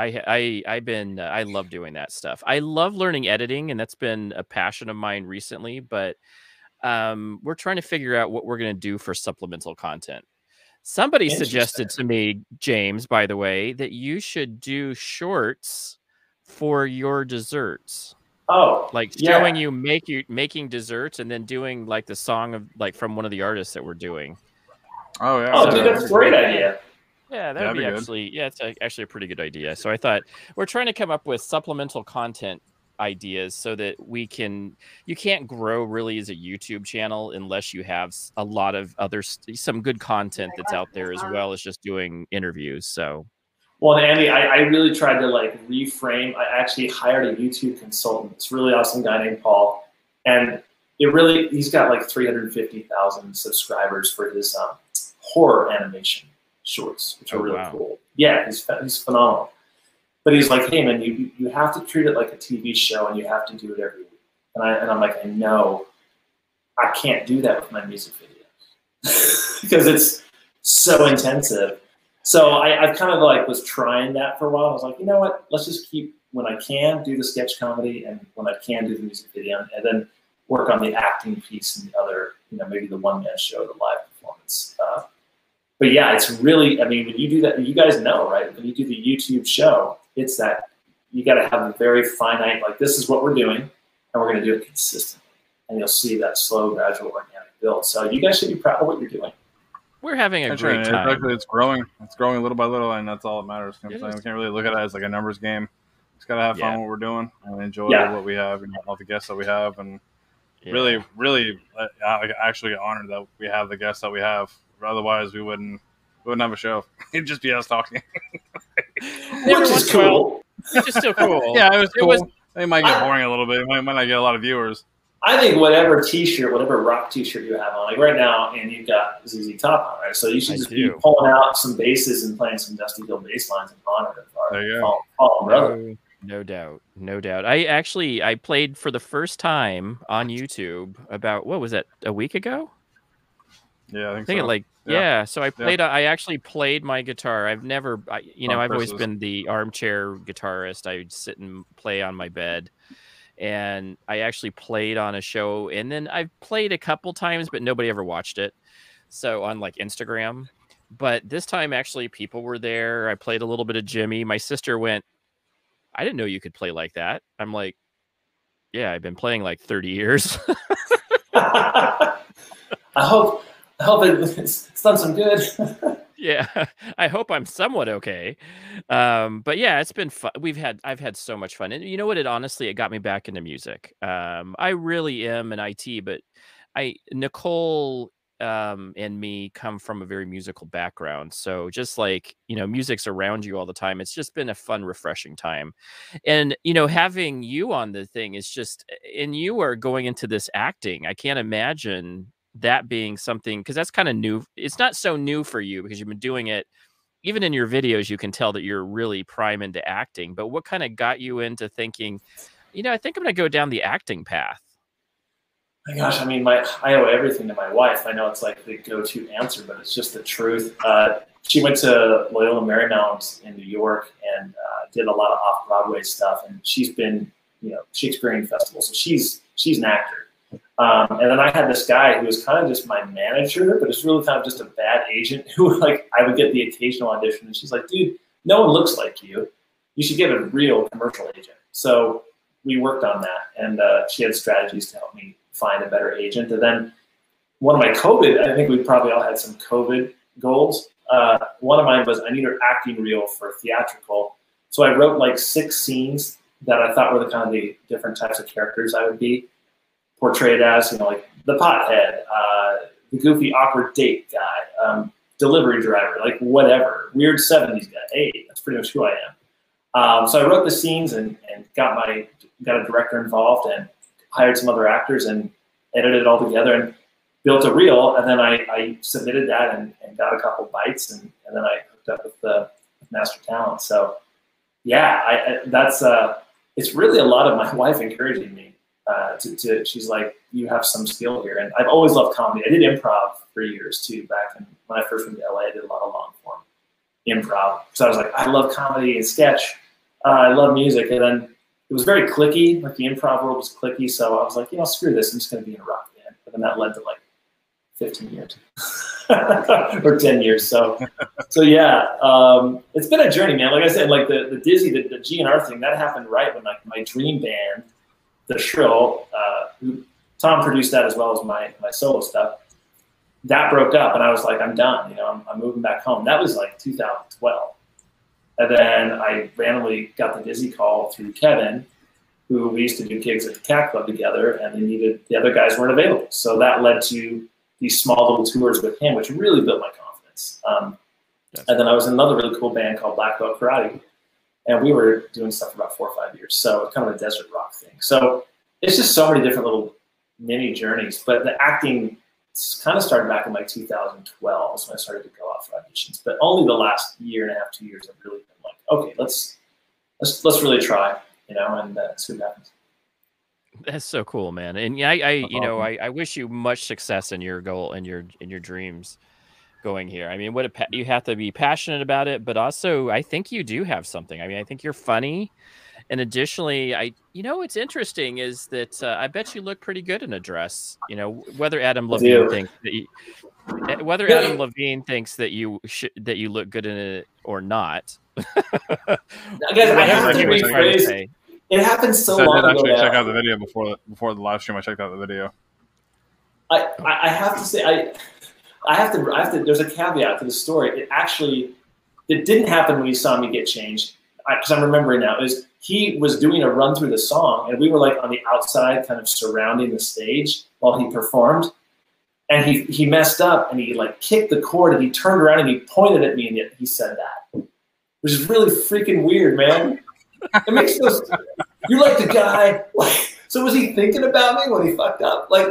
I love doing that stuff. I love learning editing, and that's been a passion of mine recently. But we're trying to figure out what we're going to do for supplemental content. Somebody suggested to me, James, by the way, that you should do shorts for your desserts. Oh, like showing you making desserts and then doing like the song of like from one of the artists that we're doing. Oh yeah. Oh, dude, that's a great idea. Yeah, that would be actually, it's actually a pretty good idea. So I thought we're trying to come up with supplemental content ideas so that you can't grow really as a YouTube channel unless you have a lot of some good content that's out there, as well as just doing interviews. So. Well, Andy, I really tried to like reframe. I actually hired a YouTube consultant. This really awesome guy named Paul, and he's got like 350,000 subscribers for his horror animation shorts, which are really cool. Yeah, he's phenomenal. But he's like, hey man, you have to treat it like a TV show, and you have to do it every week. And I'm like, I know, I can't do that with my music videos because it's so intensive. So I kind of like was trying that for a while. I was like, you know what? Let's just keep, when I can, do the sketch comedy, and when I can, do the music video, and then work on the acting piece and the other, maybe the one-man show, the live performance. But yeah, it's really, I mean, when you do that, you guys know, right? When you do the YouTube show, it's that you got to have a very finite, like, this is what we're doing, and we're going to do it consistently. And you'll see that slow, gradual, organic build. So you guys should be proud of what you're doing. We're having a great time. It's growing. It's growing little by little, and that's all that matters. You know what I'm saying? We can't really look at it as like a numbers game. Just got to have fun what we're doing and enjoy what we have and all the guests that we have. And really, actually honored that we have the guests that we have. Otherwise, we wouldn't have a show. It'd just be us talking. Which is cool. Which is still cool. Yeah, it was cool. It might get boring a little bit. It might not get a lot of viewers. I think whatever T-shirt, whatever rock T-shirt you have on, like right now, and you've got ZZ Top on, right? So you should just be pulling out some basses and playing some Dusty Hill bass lines in honor of our brother. No doubt. I played for the first time on YouTube about, what was that, a week ago? Yeah, I think so. So I played. I actually played my guitar. I've never, I've always been the armchair guitarist. I would sit and play on my bed. And I actually played on a show, and then I've played a couple times, but nobody ever watched it. So on like Instagram, but this time actually people were there. I played a little bit of Jimmy. My sister went, I didn't know you could play like that. I'm like, yeah, I've been playing like 30 years. I hope it's done some good. Yeah, I hope I'm somewhat okay. But yeah, it's been fun. I've had so much fun. And you know what? It got me back into music. I really am an IT, but Nicole and me come from a very musical background. So just like, music's around you all the time. It's just been a fun, refreshing time. And, having you on the thing is just, and you are going into this acting. I can't imagine that being something, because that's kind of new. It's not so new for you because you've been doing it. Even in your videos, you can tell that you're really prime into acting. But what kind of got you into thinking, I think I'm going to go down the acting path? My gosh, I mean, I owe everything to my wife. I know it's like the go-to answer, but it's just the truth. She went to Loyola Marymount in New York and did a lot of off-Broadway stuff. And she's been, Shakespearean festivals. So she's an actor. And then I had this guy who was kind of just my manager, but it's really kind of just a bad agent who, like, I would get the occasional audition, and she's like, dude, no one looks like you. You should get a real commercial agent. So we worked on that, and she had strategies to help me find a better agent. And then one of my COVID, I think we probably all had some COVID goals. One of mine was I needed an acting reel for theatrical. So I wrote like 6 scenes that I thought were the kind of the different types of characters I would be portrayed as, you know, like the pothead, the goofy, awkward date guy, delivery driver, like whatever, weird 70s guy. Hey, that's pretty much who I am. So I wrote the scenes and got a director involved and hired some other actors and edited it all together and built a reel. And then I submitted that and got a couple bites and then I hooked up with Master Talent. So yeah, it's really a lot of my wife encouraging me she's like, you have some skill here. And I've always loved comedy. I did improv for years too. When I first went to LA, I did a lot of long form improv. So I was like, I love comedy and sketch. I love music. And then it was very cliquey. Like the improv world was cliquey. So I was like, you know, screw this. I'm just going to be in a rock band. But then that led to like 15 years or 10 years. So yeah, it's been a journey, man. Like I said, like the Dizzy, the GNR thing, that happened right when like my dream band, The Shrill, Tom produced that as well as my solo stuff. That broke up, and I was like, I'm done. You know, I'm moving back home. That was like 2012, and then I randomly got the Dizzy call through Kevin, who we used to do gigs at the Cat Club together, and the other guys weren't available. So that led to these small little tours with him, which really built my confidence. And then I was in another really cool band called Black Belt Karate, and we were doing stuff for about 4 or 5 years. So it's kind of a desert rock thing. So it's just so many different little mini journeys. But the acting kind of started back in like 2012 is when I started to go out for auditions. But only the last year and a half, 2 years, I've really been like, okay, let's really try, you know, and see what happens. That's so cool, man. And yeah, I wish you much success in your goal and your dreams going here. I mean, you have to be passionate about it, but also I think you do have something. I mean, I think you're funny. And additionally, what's interesting is that I bet you look pretty good in a dress. You know, whether Adam Levine thinks that you look good in it or not. Guys, I have to rephrase. It happened so long ago. I did actually check out the video before the live stream. I checked out the video. I have to say I have to. There's a caveat to the story. It didn't happen when he saw me get changed. Because I'm remembering now, he was doing a run through the song, and we were like on the outside, kind of surrounding the stage while he performed. And he messed up, and he like kicked the chord, and he turned around and he pointed at me, and he said that, which is really freaking weird, man. It makes no sense. You're like the guy. Like, so was he thinking about me when he fucked up? Like,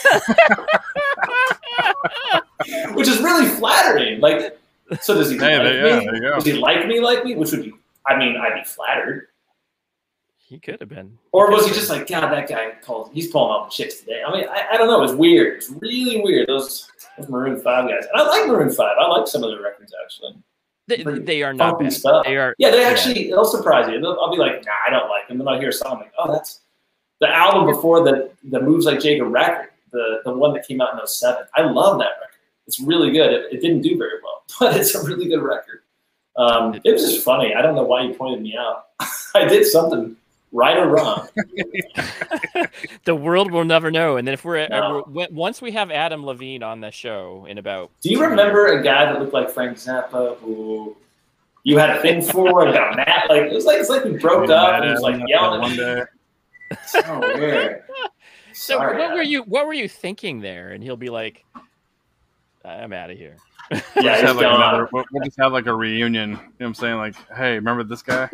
which is really flattering. Like, so does he like me? There you go. Does he like me? Which would be. I mean, I'd be flattered. He could have been. Or was he just like, God, that guy he's pulling off the chicks today. I mean, I don't know. It was weird. It's really weird. Those Maroon 5 guys. And I like Maroon 5. I like some of their records, actually. They are not bad. Stuff. They are. Yeah, they'll surprise you. I'll be like, nah, I don't like them. Then I'll hear a song I'm like, oh, that's the album before the Moves Like Jagger record, the one that came out in 2007. I love that record. It's really good. It didn't do very well, but it's a really good record. It was just funny. I don't know why you pointed me out. I did something right or wrong. The world will never know. And then if once we have Adam Levine on the show in about. Do you remember a guy that looked like Frank Zappa who you had a thing for and got mad? Like it's like we broke up and he was like yelling at me. So weird. So what were you thinking there? And he'll be like, I'm out of here. Yeah, we'll just have like a reunion. You know what I'm saying? Like, hey, remember this guy?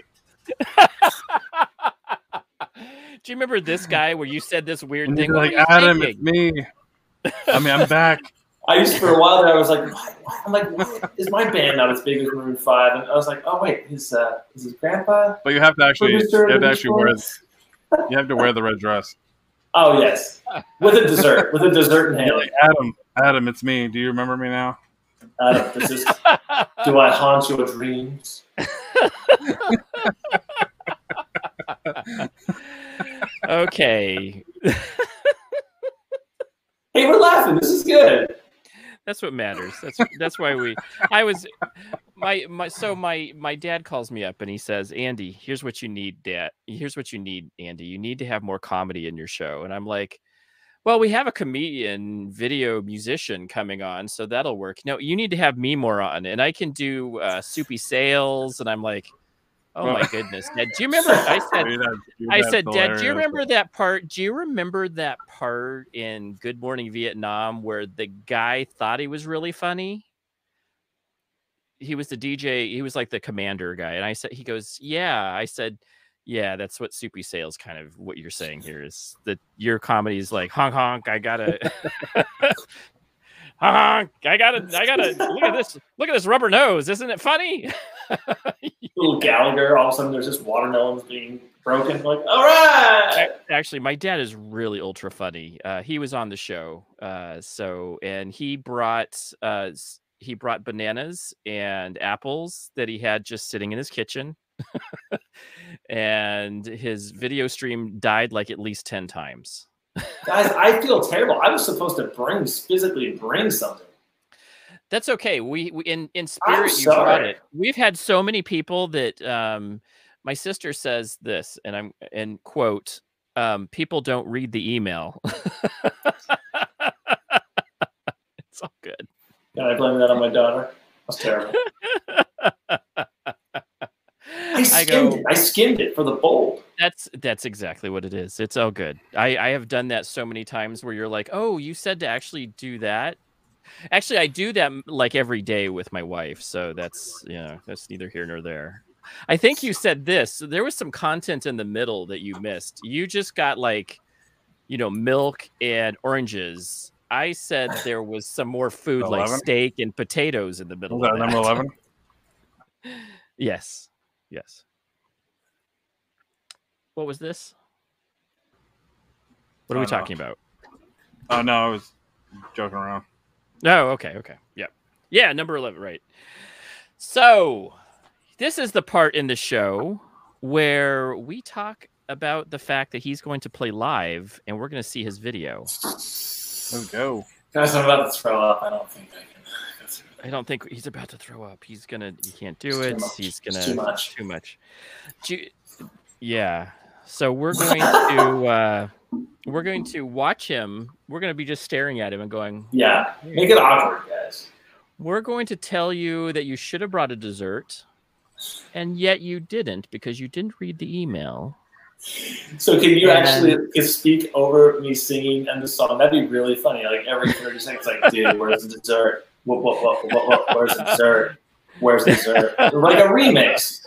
Do you remember this guy where you said this weird thing? Like, Adam, it's me. I mean, I'm back. I used to, for a while there, I was like, what? I'm like, why is my band not as big as Maroon 5? And I was like, oh wait, is his grandpa? But you have to actually wear the red dress. Oh yes, with a dessert in hand. Like, Adam, it's me. Do you remember me now? Adam, do I haunt your dreams? Okay. Hey, we're laughing. This is good. That's what matters. That's why my dad calls me up and he says, Andy, here's what you need, Dad. Here's what you need, Andy. You need to have more comedy in your show. And I'm like, Well, we have a comedian, video musician coming on, so that'll work. No, you need to have me more on, and I can do Soupy Sales, and I'm like, oh my goodness, Dad. Do you remember? I said, Dad, do you remember that part? Do you remember that part in Good Morning Vietnam where the guy thought he was really funny? He was the DJ. He was like the commander guy, and I said, he goes, yeah. I said, yeah, that's what Soupy Sales kind of what you're saying here is that your comedy is like honk honk. I gotta honk. I gotta look at this rubber nose. Isn't it funny? Little Gallagher, all of a sudden there's just watermelons being broken. Like, all right. Actually, my dad is really ultra funny. He was on the show, and he brought bananas and apples that he had just sitting in his kitchen. And his video stream died like at least 10 times. Guys, I feel terrible. I was supposed to physically bring something. That's okay. We in spirit you brought it. We've had so many people that my sister says this, and quote, people don't read the email. It's all good. Can I blame that on my daughter? That's terrible. I skimmed it for the bold. That's exactly what it is. It's all good. I have done that so many times where you're like, oh, you said to actually do that. Actually, I do that like every day with my wife. So that's neither here nor there. I think you said this. So there was some content in the middle that you missed. You just got like, milk and oranges. I said there was some more food 11? like steak and potatoes in the middle. Was that number 11? Yes. What was this? What are we talking about? Oh, no, I was joking around. Oh, okay. Yeah, number 11, right. So, this is the part in the show where we talk about the fact that he's going to play live, and we're going to see his video. Let's go. Guys, I'm about to throw up. I don't think I can. I don't think he's about to throw up. He can't do it. He's going to. Too much. Yeah. So we're going to watch him. We're going to be just staring at him and going, yeah, make it awkward, guys. We're going to tell you that you should have brought a dessert, and yet you didn't because you didn't read the email. So can you actually speak over me singing and the song? That'd be really funny. Like every 30 seconds, like, dude, where's the dessert? What? Where's the dessert? Where's the dessert? Like a remix.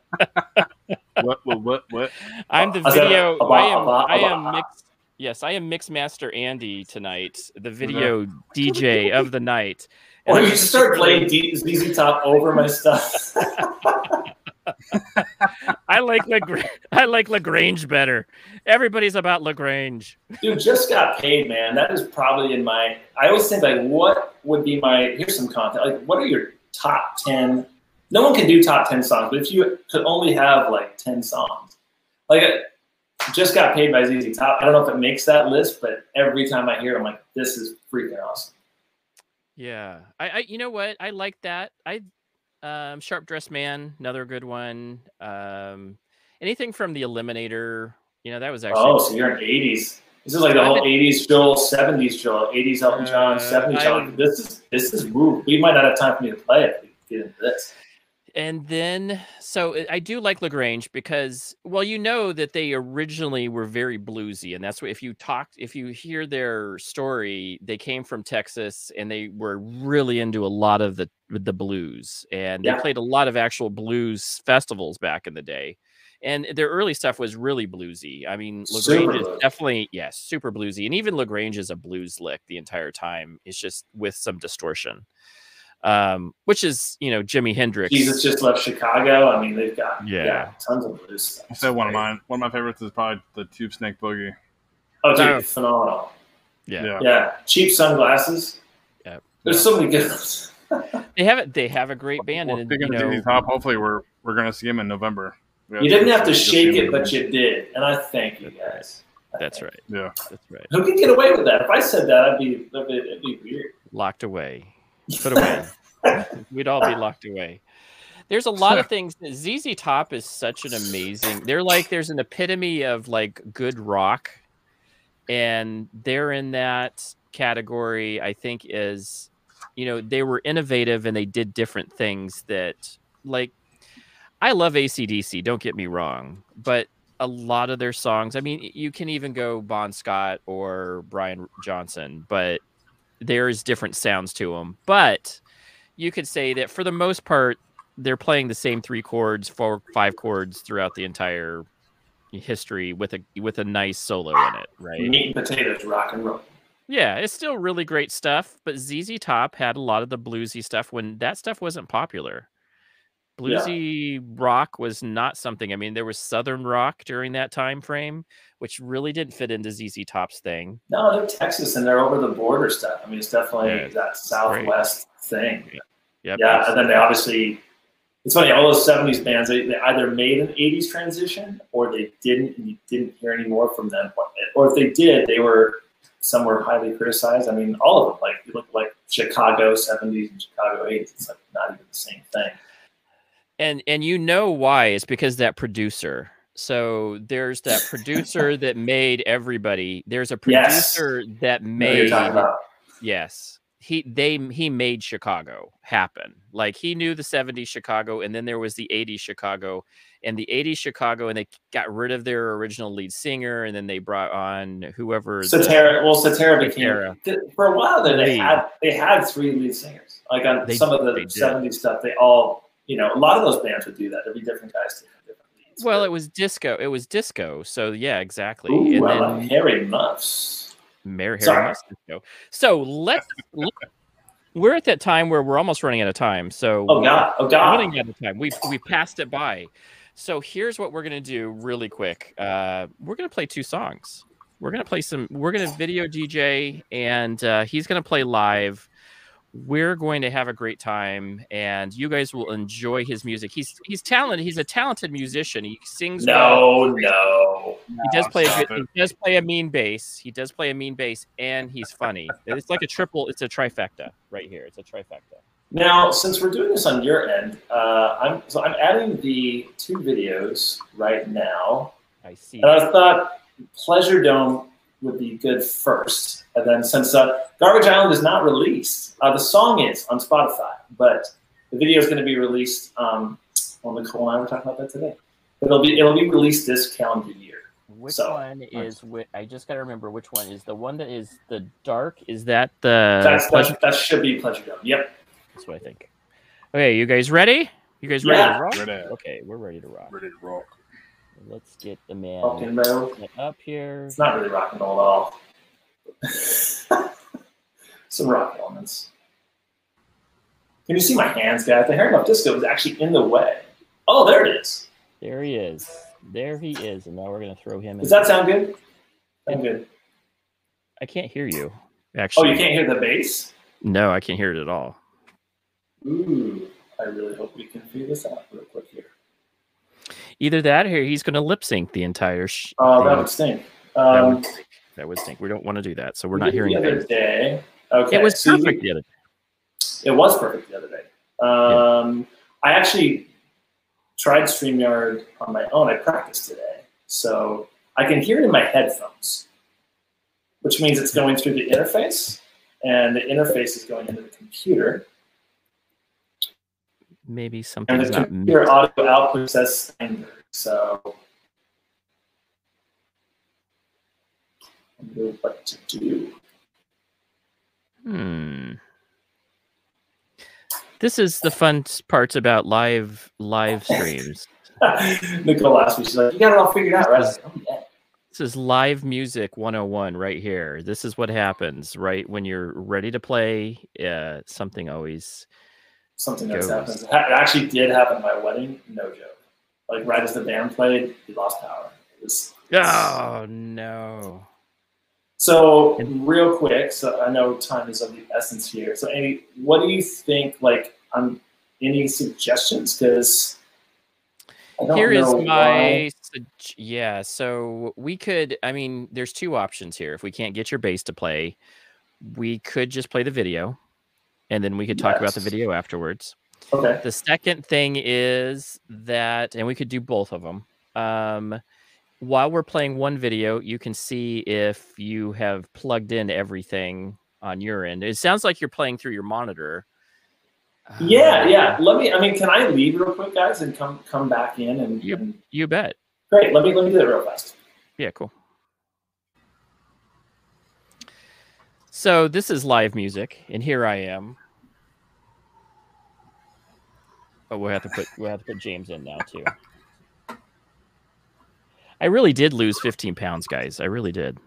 What? I'm the video. I am mixed. Yes, I am Mix Master Andy tonight, the video DJ of the night. Or you start playing ZZ Top over my stuff. I like LaGrange better. Everybody's about LaGrange. Dude, just got paid, man. That is probably in my. I always think like, what would be my? Here's some content. Like, what are your top 10? No one can do top 10 songs, but if you could only have like 10 songs, like just got paid by ZZ Top. I don't know if it makes that list, but every time I hear it, I'm like, this is freaking awesome. Yeah, I you know what? I like that. Sharp Dressed Man, another good one. Anything from the Eliminator, that was actually. Oh, so you're in 80s. This is like the whole 80s Joel, 70s Joel, 80s Elton John, 70s John. This is woo. We might not have time for me to play it if we get into this. And then, so I do like LaGrange because, well, that they originally were very bluesy, and that's what if you hear their story, they came from Texas and they were really into a lot of the blues, and they played a lot of actual blues festivals back in the day. And their early stuff was really bluesy. I mean, LaGrange is definitely, super bluesy, and even LaGrange is a blues lick the entire time. It's just with some distortion. Which is, Jimi Hendrix. Jesus Just Left Chicago. I mean, they've got tons of blues stuff. I said one of mine. One of my favorites is probably the Tube Snake Boogie. Oh, dude, phenomenal. Yeah. Cheap Sunglasses. Yeah. There's so many good ones. They have a great band. Well, speaking of ZZ Top, hopefully we're gonna see him in November. You didn't have to shake it, but you did, and I thank you guys. That's right. Yeah, that's right. Who can get away with that? If I said that, it'd be weird. Locked away. Put away. We'd all be locked away. There's a lot of things. ZZ Top is such an amazing. There's an epitome of like good rock. and they're in that category. I think is, you know, they were innovative and they did different things that, like, I love AC/DC, don't get me wrong, but a lot of their songs, I mean, you can even go Bon Scott or Brian Johnson, but there's different sounds to them. But you could say that for the most part, they're playing the same 3 chords, 4, 5 chords throughout the entire history with a nice solo in it, right? Meat and potatoes, rock and roll. Yeah, it's still really great stuff, but ZZ Top had a lot of the bluesy stuff when that stuff wasn't popular. Bluesy rock was not something. I mean, there was Southern rock during that time frame, which really didn't fit into ZZ Top's thing. No, they're Texas and they're over the border stuff. I mean, it's definitely that Southwest thing. Yep, yeah, and then they obviously, it's funny, all those 70s bands, they either made an 80s transition or they didn't, and you didn't hear any more from them. Or if they did, they were somewhere highly criticized. I mean, all of them, like, you look like Chicago 70s and Chicago 80s, it's like not even the same thing. And you know why? It's because that producer. So there's that producer that made everybody. There's a producer that made. Yes, he made Chicago happen. Like, he knew the 70s Chicago, and then there was the 80s Chicago, and the 80s Chicago, and they got rid of their original lead singer, and then they brought on whoever. Cetera. Well, Cetera became, for a while there. They had 3 lead singers. Like on some of the 70s stuff, they all. You know, a lot of those bands would do that. There'd be different guys doing different leads. Well, it was disco. So yeah, exactly. Ooh, and then Harry Muffs. Harry Muffs disco. So let's we're at that time where we're almost running out of time. So oh god, running out of time. We passed it by. So here's what we're gonna do really quick. We're gonna play 2 songs. We're gonna play some. We're gonna video DJ, and he's gonna play live. We're going to have a great time, and you guys will enjoy his music. He's talented. He's a talented musician. He sings. No. He does play a mean bass. He does play a mean bass, and he's funny. It's like a triple. It's a trifecta right here. It's a trifecta. Now, since we're doing this on your end, I'm adding the 2 videos right now. I see. And I thought Pleasure Dome would be good first, and then since Garbage Island is not released, the song is on Spotify, but the video is going to be released. Well, Nicole and I were talking about that today. It'll be released this calendar year. Which one is? I just got to remember which one is the one that is the dark. Is that the? That should be Pleasure Dome. Yep. That's what I think. Okay, you guys ready? You guys ready to rock? Ready. Okay, we're ready to rock. Ready to rock. Let's get the man up here. It's not really rock and roll at all. Some rock elements. Can you see my hands, guys? The Harry Muff Disco is actually in the way. Oh, there it is. There he is. There he is. And now we're going to throw him in. Does that sound good? Sound good. I can't hear you, actually. Oh, you can't hear the bass? No, I can't hear it at all. Ooh, I really hope we can figure this out real quick here. Either that or he's going to lip sync the entire that would stink. That would stink. We don't want to do that. So we're not hearing the other day. Okay. It was perfect the other day. It was perfect the other day. I actually tried StreamYard on my own. I practiced today. So I can hear it in my headphones, which means it's going through the interface, and the interface is going into the computer. Maybe something's and the not computer mixed. audio output says standard. So I know what to do. This is the fun parts about live streams. Nicole asked me, she's like, "You got it all figured out, right?" Like, oh, yeah. This is live music 101 right here. This is what happens right when you're ready to play. Something always. Something that's happened. It actually did happen at my wedding. No joke. Like right as the band played, we lost power. Oh no. So real quick, so I know time is of the essence here. So Amy, what do you think? Like, any suggestions? Because here is my yeah. So we could. I mean, there's 2 options here. If we can't get your bass to play, we could just play the video. And then we could talk about the video afterwards. The second thing is that, and we could do both of them, while we're playing one video, you can see if you have plugged in everything on your end. It sounds like you're playing through your monitor. Yeah. Can I leave real quick, guys, and come back in? And you bet. Great. Let me do that real fast. Yeah, cool. So this is live music, and here I am. Oh, we'll have to put James in now too. I really did lose 15 pounds, guys. I really did.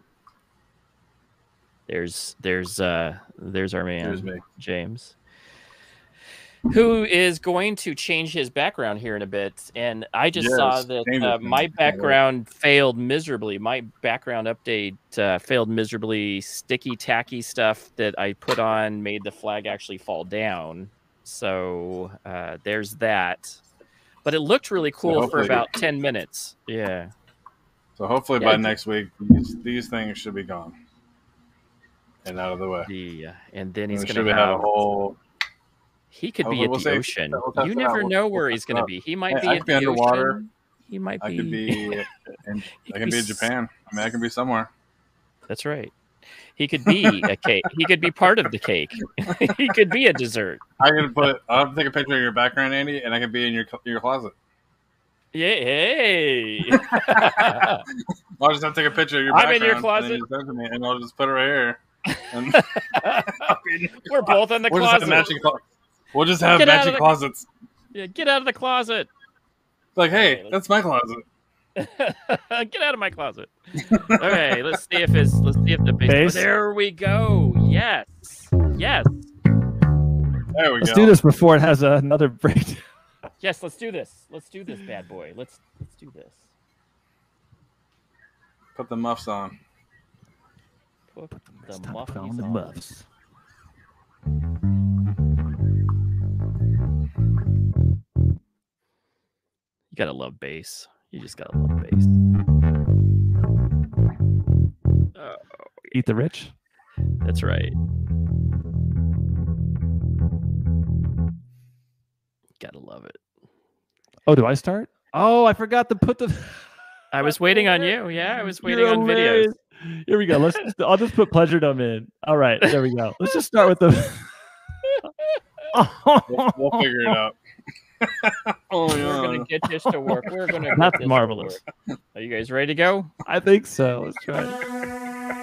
There's our man, James, who is going to change his background here in a bit. And I just saw that my background failed miserably. My background update failed miserably. Sticky, tacky stuff that I put on made the flag actually fall down. So there's that. But it looked really cool for about 10 minutes. Yeah. So hopefully by next week, these things should be gone and out of the way. Yeah, and then he's going to have a whole. He could be at the ocean. You never know where he's going to be. He might be at the underwater. Ocean. He might be. I could be. I can be in Japan. I mean, I can be somewhere. That's right. He could be a cake. He could be part of the cake. He could be a dessert. I'll take a picture of your background, Andy, and I can be in your closet. Yay! I'll just have to take a picture of your background. I'm in your closet. And I'll just put it right here. And we're both in the closet. We'll just have matching closets. Yeah, get out of the closet. Like, hey, that's my closet. Get out of my closet. Okay, let's see if the bass. There we go. Yes. There we go. Let's do this before it has another break. Yes, let's do this. Let's do this, bad boy. Let's do this. Put the muffs on. Put the muffs on. The muffs. You gotta love bass. You just gotta love bass. Oh, Eat the rich. That's right. Gotta love it. Oh, do I start? Oh, I forgot to put the. I was waiting on you. Yeah, I was waiting on videos. Here we go. I'll just put Pleasure Dome in. All right, there we go. Let's just start with the. We'll figure it out. We're gonna get this to work. We're gonna. Get That's this marvelous. To work. Are you guys ready to go? I think so. Let's try it.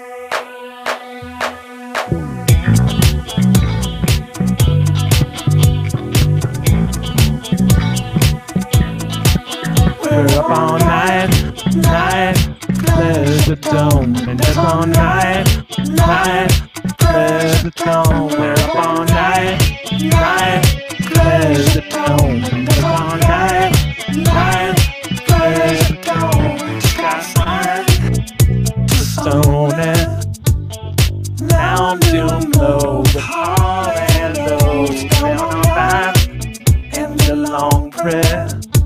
We're up all night, Pleasure Dome. And up all night, Pleasure Dome. We're up all night, Pleasure Dome. And up all night, Pleasure Dome. Sky stone it down to low, the hall and low, down on five, and the long prayer.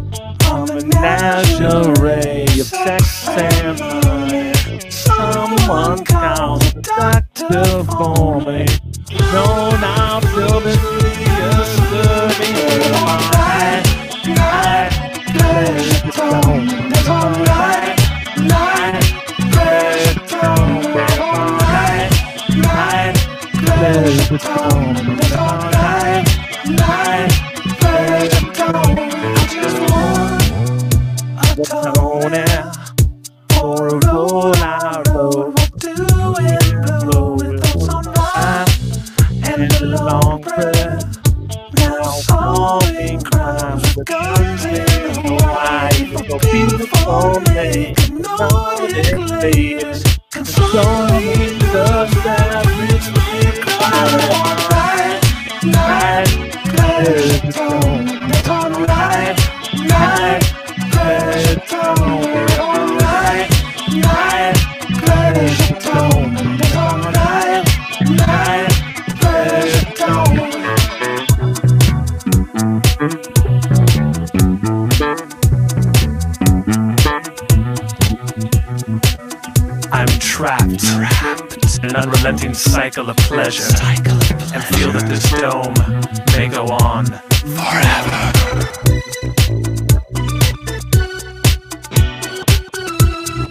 Menagerie of sex and money. Someone call the doctor for me. No, now building yesterday. Pleasure Dome. Pleasure Dome. Pleasure Dome. Pleasure Dome. Tony, for a roll I rode, blow it on my and a long prayer. Now solving crimes with guns in Hawaii. So beautiful, making noted ladies, consoling the savage with crying. Pleasure Dome. It's alright, Pleasure Dome. We're all right, Pleasure Dome. It's all right, Pleasure Dome. I'm trapped in an unrelenting cycle of pleasure, and feel that this dome may go on forever.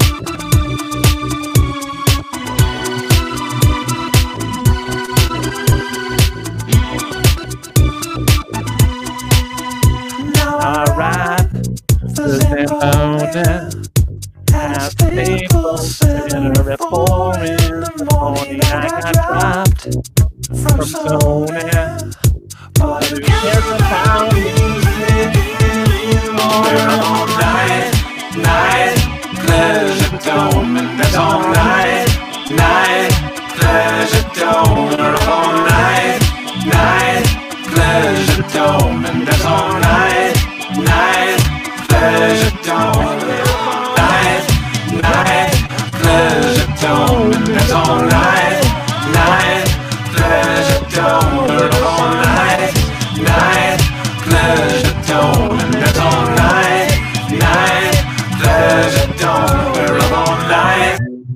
4 in the morning I got dropped from somewhere. But who cares about music? All night, night, pleasure dome, and that's all night, night, pleasure dome, all night, night, pleasure dome, and that's all night, night, pleasure dome, night, night, pleasure dome, and that's all night, night, pleasure dome, all night, night, pleasure dome, and that's all night, night, pleasure dome, all night.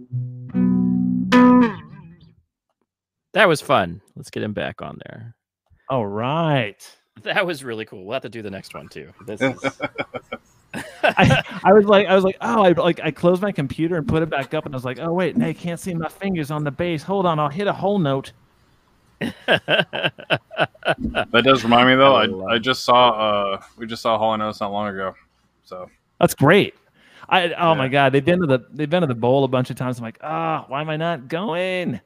That was fun. Let's get him back on there. All right. That was really cool. We'll have to do the next one too. This is I was like, oh, I closed my computer and put it back up, and I was like, oh wait, I can't see my fingers on the bass. Hold on, I'll hit a whole note. That does remind me though. I just saw we just saw Hall & Oates not long ago. So That's great. Oh my God, they've been to the bowl a bunch of times. I'm like, why am I not going?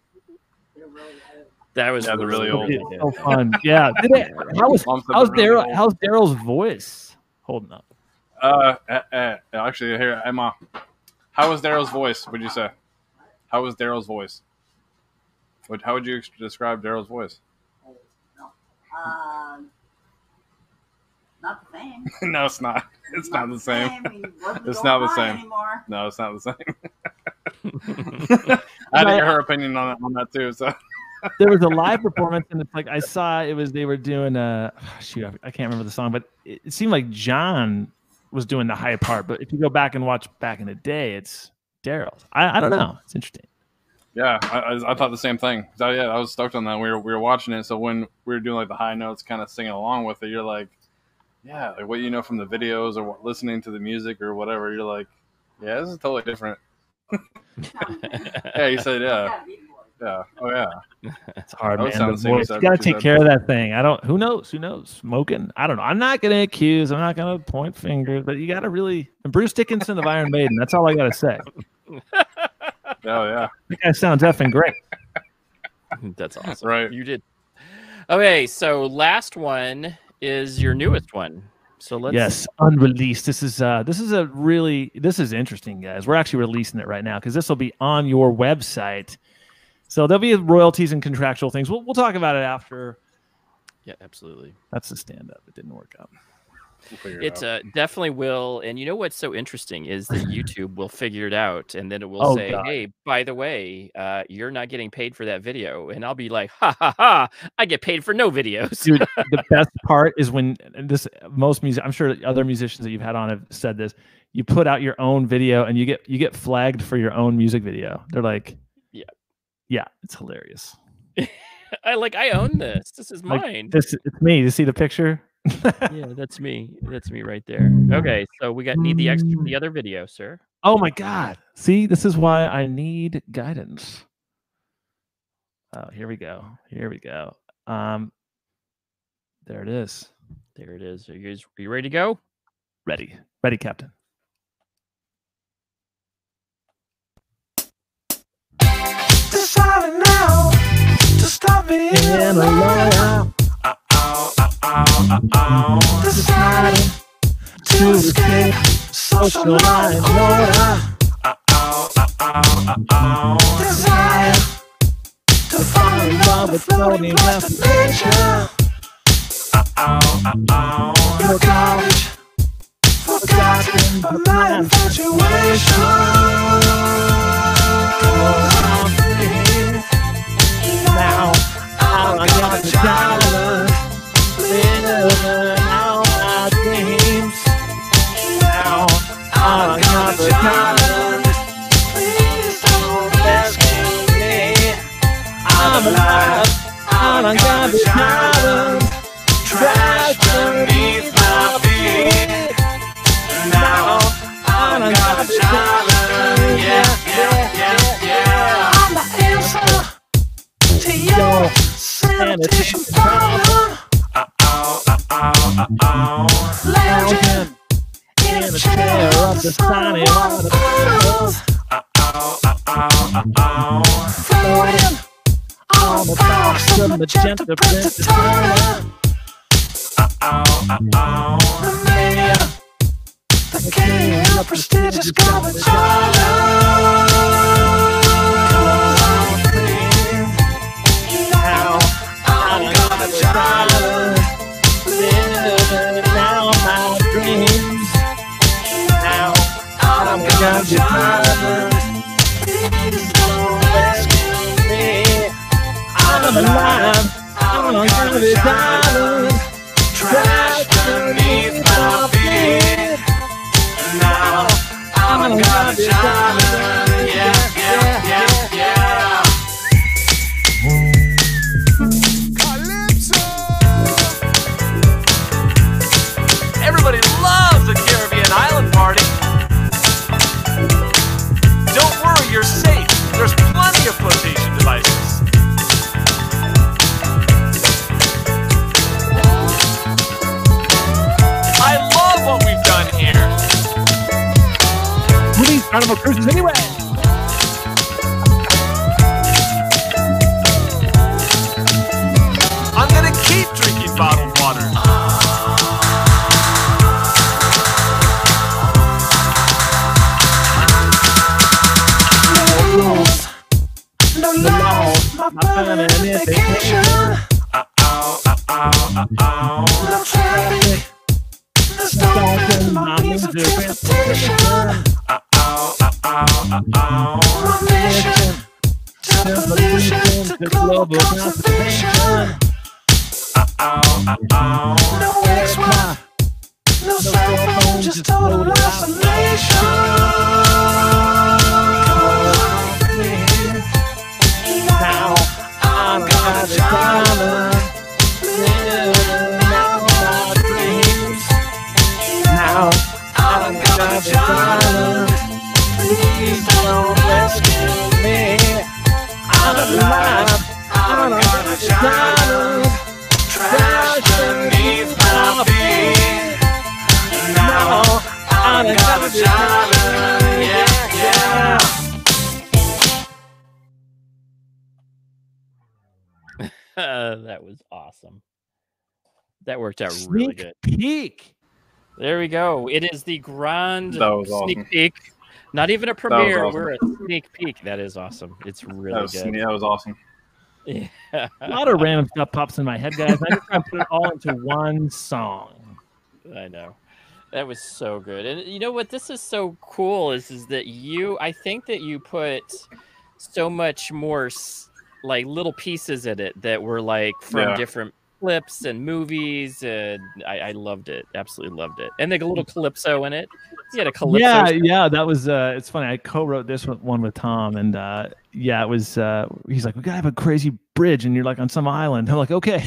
that was really old. It's so fun. Yeah. How's Daryl's voice holding up? Actually, here, Emma, how was Daryl's voice? Would you say? How was Daryl's voice? How would you describe Daryl's voice? Not the same. No, it's not. It's not the same. It's It's not the same. Anymore. No, it's not the same. I didn't hear her opinion on that too. So There was a live performance, and it's like I saw they were doing I can't remember the song, but it seemed like John was doing the high part. But if you go back and watch back in the day, it's Daryl's. I don't know. It's interesting. yeah, I thought the same thing. So yeah, I was stoked on that. We were watching it. So when we were doing like the high notes, kind of singing along with it, you're like, yeah, like what you know from the videos or listening to the music or whatever. You're like, yeah, this is totally different. Yeah, you said yeah. Yeah. Oh yeah. It's hard, That would man. sound The the same voice. as You gotta that- take care of that thing. Who knows? Smoking. I don't know. I'm not gonna accuse. I'm not gonna point fingers, but you gotta really. And Bruce Dickinson of Iron Maiden. That's all I gotta say. Oh yeah. That guy sounds effing great. That's awesome. Right. You did. Okay, so last one is your newest one. So let's Yes, unreleased. This is interesting, guys. We're actually releasing it right now because this will be on your website. So there'll be royalties and contractual things. We'll talk about it after. Yeah, absolutely. That's the stand-up. It didn't work out. We'll figure It out. definitely will. And you know what's so interesting is that YouTube will figure it out, and then it will Oh, say, God. "Hey, by the way, you're not getting paid for that video," and I'll be like, "Ha ha ha! I get paid for no videos." Dude, the best part is when I'm sure other musicians that you've had on have said this. You put out your own video and you get flagged for your own music video. They're like, yeah, it's hilarious. I own this. This is Like, mine. it's me. You see the picture? Yeah, that's me. That's me right there. Okay, so we need the extra the other video, sir. Oh my God. See, this is why I need guidance. Oh, here we go. There it is. There it is. Are you ready to go? Ready, Captain. Decided now to stop being alone. Decided to escape social life. Desire to fall in love with floating destination. Your college forgotten by my infatuation. Now I got the diamonds, living out my dreams. Now I got the diamonds, please don't rescue me. I'm alive, I got the diamonds, trash beneath my feet. Now I got the diamonds, yeah. I'm the answer to your sanitation problem. Lounging in a chair of the sunny water bottles. Floating on the box of magenta princess Diana. The mania, the king of prestigious garbage. Now I'm garbage island, living out my dreams. Now I'm garbage island. Please don't rescue me. I'm alive. I'm on garbage island. Trash beneath my feet. Now I'm on garbage island. Yeah, yeah, yeah, yeah. Everybody loves the Caribbean island party. Don't worry, you're safe. There's plenty of flotation devices. I love what we've done here. Who needs Carnival Cruises anyway? I'm gonna keep drinking bottled water. No laws, my permanent vacation. No traffic, no stopping my music reputation. My mission, solution to global conservation. No Wi-Fi, no cell phone, just total isolation. Now I'm garbage island, living out my dreams. Now I'm garbage island. Please don't rescue me. I'm alive. I'm on garbage island. Trash beneath my feet. Now I'm on garbage island. Yeah, yeah. That was awesome. That worked out really Sneak good. peek. There we go. It is the grand That was sneak awesome. peek. Not even a premiere. awesome. We're a sneak peek. That is awesome. It's really good. That was awesome. Yeah. A lot of random stuff pops in my head, guys. I just try to put it all into one song. I know. That was so good. And you know what? This is so cool is that I think that you put so much more like little pieces in it that were like from Yeah. different clips and movies. And I loved it. Absolutely loved it. And the little calypso in it. You had a calypso. Yeah, that was it's funny. I co-wrote this one with Tom, and yeah, it was he's like, we gotta have a crazy bridge, and you're like on some island. I'm like, okay.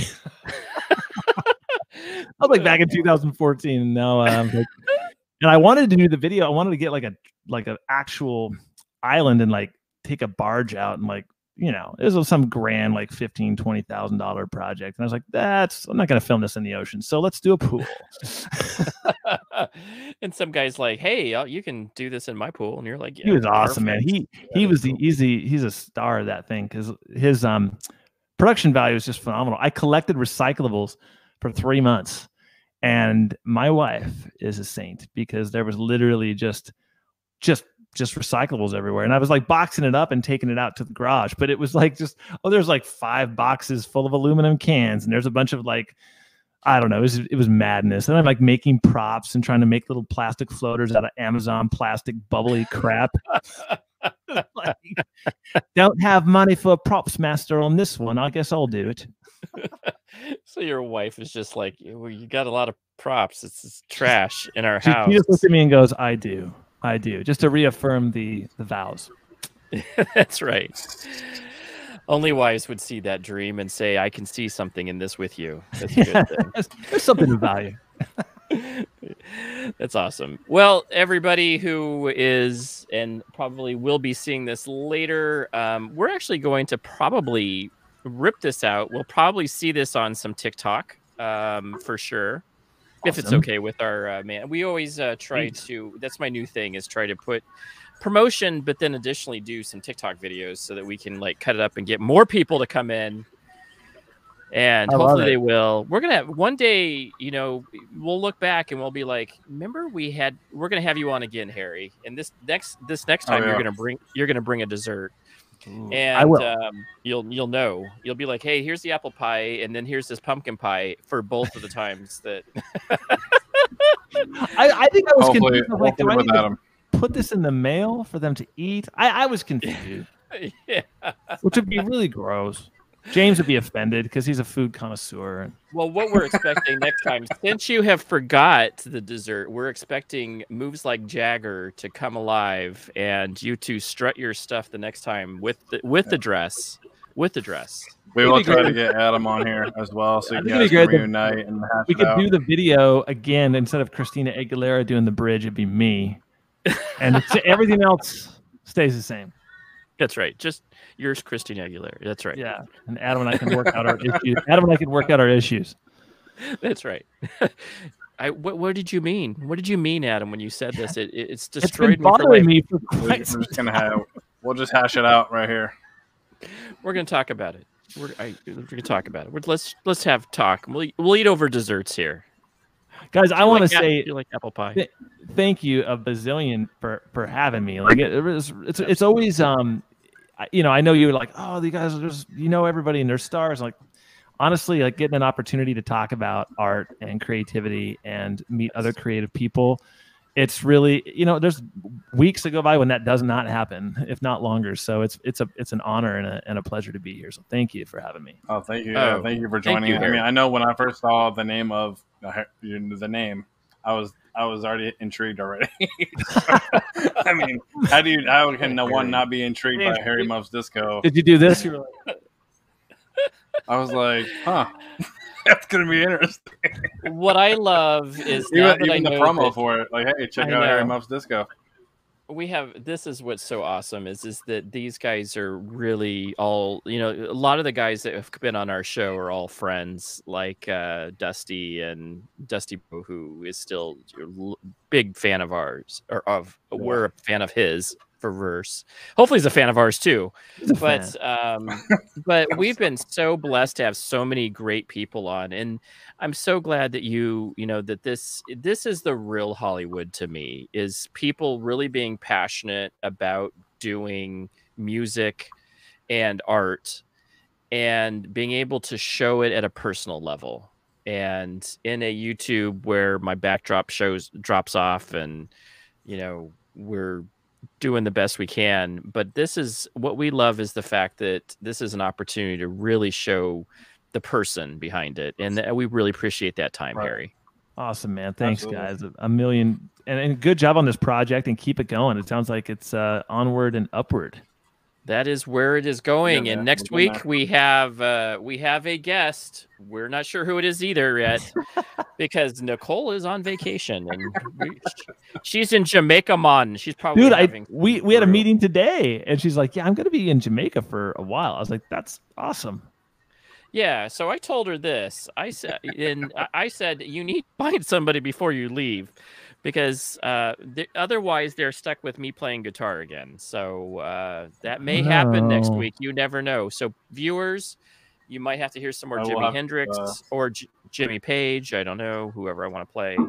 I was like back in 2014, and now I'm like, and I wanted to do the video. I wanted to get like an actual island and like take a barge out and like, you know, it was some grand like $15,000-$20,000 project, and I was like, I'm not gonna film this in the ocean, so let's do a pool. And some guy's like, hey, you can do this in my pool, and you're like, yeah, He was awesome, man. perfect. He was he's a star of that thing because his production value is just phenomenal. I collected recyclables for 3 months, and my wife is a saint because there was literally just recyclables everywhere, and I was like boxing it up and taking it out to the garage, but it was like there's like 5 boxes full of aluminum cans, and there's a bunch of like, I don't know, it was madness. And I'm like making props and trying to make little plastic floaters out of Amazon plastic bubbly crap. Like, don't have money for a props master on this one. I guess I'll do it. So your wife is just like, well, you got a lot of props. It's trash in our She house. just looks at me and goes, I do, just to reaffirm the vows. That's right. Only wives would see that dream and say, I can see something in this with you. That's a good thing. There's something of value. That's awesome. Well, everybody who is and probably will be seeing this later, we're actually going to probably rip this out. We'll probably see this on some TikTok for sure. If it's Awesome. okay with our man. We always try to, that's my new thing, is try to put promotion, but then additionally do some TikTok videos so that we can like cut it up and get more people to come in. And hopefully they will. We're gonna have one day, you know, we'll look back and we'll be like, remember we're gonna have you on again, Harry. And this next time you're gonna bring a dessert. Ooh, And I will. You'll know. You'll be like, hey, here's the apple pie, and then here's this pumpkin pie for both of the times that I think I was Hopefully, confused. Like, do I with need to Adam. put this in the mail for them to eat? I was confused, yeah. which would be really gross. James would be offended because he's a food connoisseur. Well, what we're expecting next time, since you have forgot the dessert, we're expecting moves like Jagger to come alive, and you to strut your stuff the next time with the dress. With the dress. We will try to get Adam on here as well, so you guys can reunite and hash We it could out. do the video again instead of Christina Aguilera doing the bridge. It'd be me, and everything else stays the same. That's right. Just yours, Christina Aguilera. That's right. Yeah, and Adam and I can work out our issues. Adam and I can work out our issues. That's right. What did you mean? What did you mean, Adam, when you said this? It's It's destroyed been me for bothering life. me for We're quite just some gonna we'll just hash it out right here. We're gonna talk about it. We're gonna talk about it. Let's have talk. We'll eat over desserts here. guys. I want to say you like apple pie. thank you a bazillion for having me. Like it's always you know, I know you were like, oh, you guys are just, you know, everybody and their stars. Like honestly, like getting an opportunity to talk about art and creativity and meet other creative people. It's really, you know, there's weeks that go by when that does not happen, if not longer. So it's an honor and a pleasure to be here. So thank you for having me. Oh, thank you. Oh, Thank you for thank joining. you, I mean, Harry. I know when I first saw the name of the name, I was already intrigued already. I mean, how can no one not be intrigued by Harry Muff's Disco? Did you do this? You were like, I was like, huh, that's gonna be interesting. What I love is now that I even the know promo that for it, like, hey, check I out Harry know. Muff's Disco. this is what's so awesome is that these guys are really all, you know, a lot of the guys that have been on our show are all friends, like Dusty Bo, who is still a big fan of ours, we're a fan of his for Verse. Hopefully he's a fan of ours too. But but we've been so blessed to have so many great people on, and I'm so glad that you know that this is the real Hollywood to me, is people really being passionate about doing music and art and being able to show it at a personal level. And in a YouTube where my backdrop drops off, and you know, we're doing the best we can, but this is what we love, is the fact that this is an opportunity to really show the person behind it, and we really appreciate that time, Right. Harry. awesome, man. Thanks, Absolutely. guys. A million and good job on this project, and keep it going. It sounds like it's onward and upward. That is where it is going. Yeah, And man, next we're getting week we have a guest. We're not sure who it is either yet, because Nicole is on vacation, and she's in Jamaica, man. She's probably Dude, having we had a brutal- meeting today, and she's like, "Yeah, I'm going to be in Jamaica for a while." I was like, "That's awesome." Yeah, so I told her this. I said, you need to find somebody before you leave, because otherwise they're stuck with me playing guitar again. So that may happen next No. week. You never know. So viewers, you might have to hear some more I will Jimi have, Hendrix or Jimmy Page. I don't know, whoever I want to play.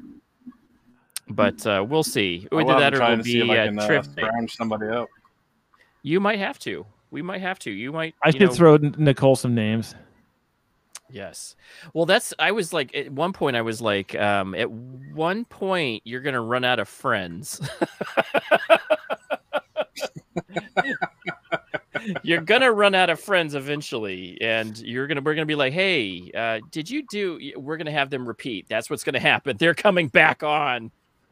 But we'll see. I'll Either have that to or try it'll and see be if I a can trip. scrounge somebody up. You might have to. We might have to. You might. I you should know, throw Nicole some names. Yes. Well, I was like, at one point, at one point, you're going to run out of friends. You're going to run out of friends eventually. And we're going to be like, hey, we're going to have them repeat. That's what's going to happen. They're coming back on.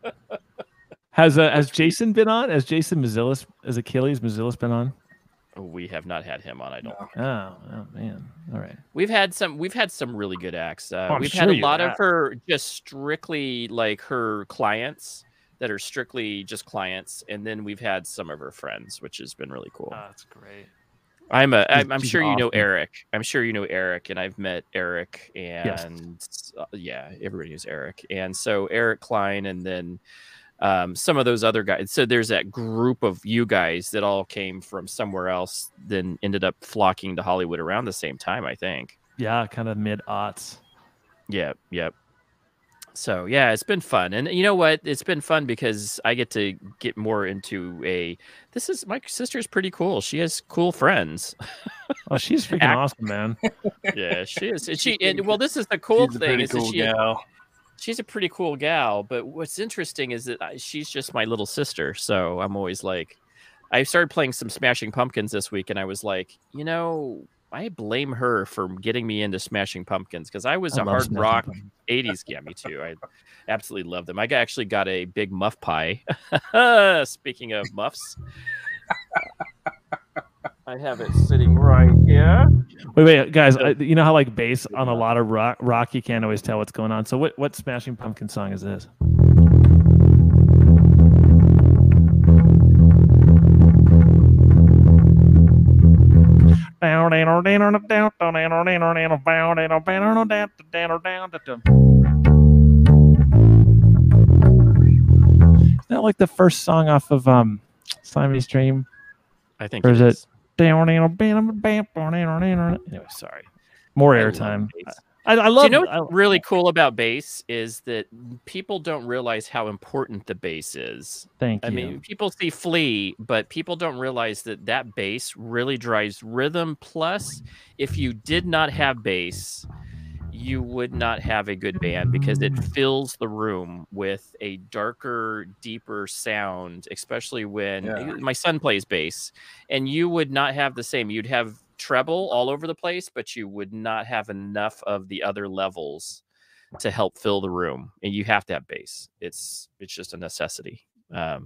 Has Jason been on? Has Jason Mazilis, as Achilles Mazilis, been on? We have not had him on. I don't. Oh man. All right. We've had some really good acts. I'm We've sure had a you lot of have. her just strictly like her clients that are strictly just clients, and then we've had some of her friends, which has been really cool. That's great. I'm she's sure you know awesome. Eric. I'm sure you know Eric, and I've met Eric, and yeah, everybody knows Eric. And so Eric Klein, and then some of those other guys. So there's that group of you guys that all came from somewhere else, then ended up flocking to Hollywood around the same time, I think. Yeah, kind of mid-aughts. Yep. So yeah, it's been fun. And you know what? It's been fun because I get to get more into my sister's pretty cool. She has cool friends. Oh, she's freaking awesome, man. Yeah, she is. Well, this is the cool She's a thing. pretty Is that cool gal. she's a pretty cool gal, but what's interesting is that she's just my little sister. So I'm always like, I started playing some Smashing Pumpkins this week, and I was like, I blame her for getting me into Smashing Pumpkins because I was a hard rock 80s. Yeah, me too. I absolutely love them. I actually got a big muff pie. Speaking of muffs, I have it sitting right here. Wait, guys. You know how like bass on a lot of rock, you can't always tell what's going on. So what Smashing Pumpkin song is this? Isn't that like the first song off of Siamese Dream? I think Or is it? is. Anyway, sorry. More airtime. I Do love. you know what's really cool about bass is that people don't realize how important the bass is. Thank you. I mean, people see Flea, but people don't realize that bass really drives rhythm. Plus, if you did not have bass, you would not have a good band because it fills the room with a darker, deeper sound, especially when my son plays bass, and you would not have the same. You'd have treble all over the place, but you would not have enough of the other levels to help fill the room, and you have to have bass. It's just a necessity. So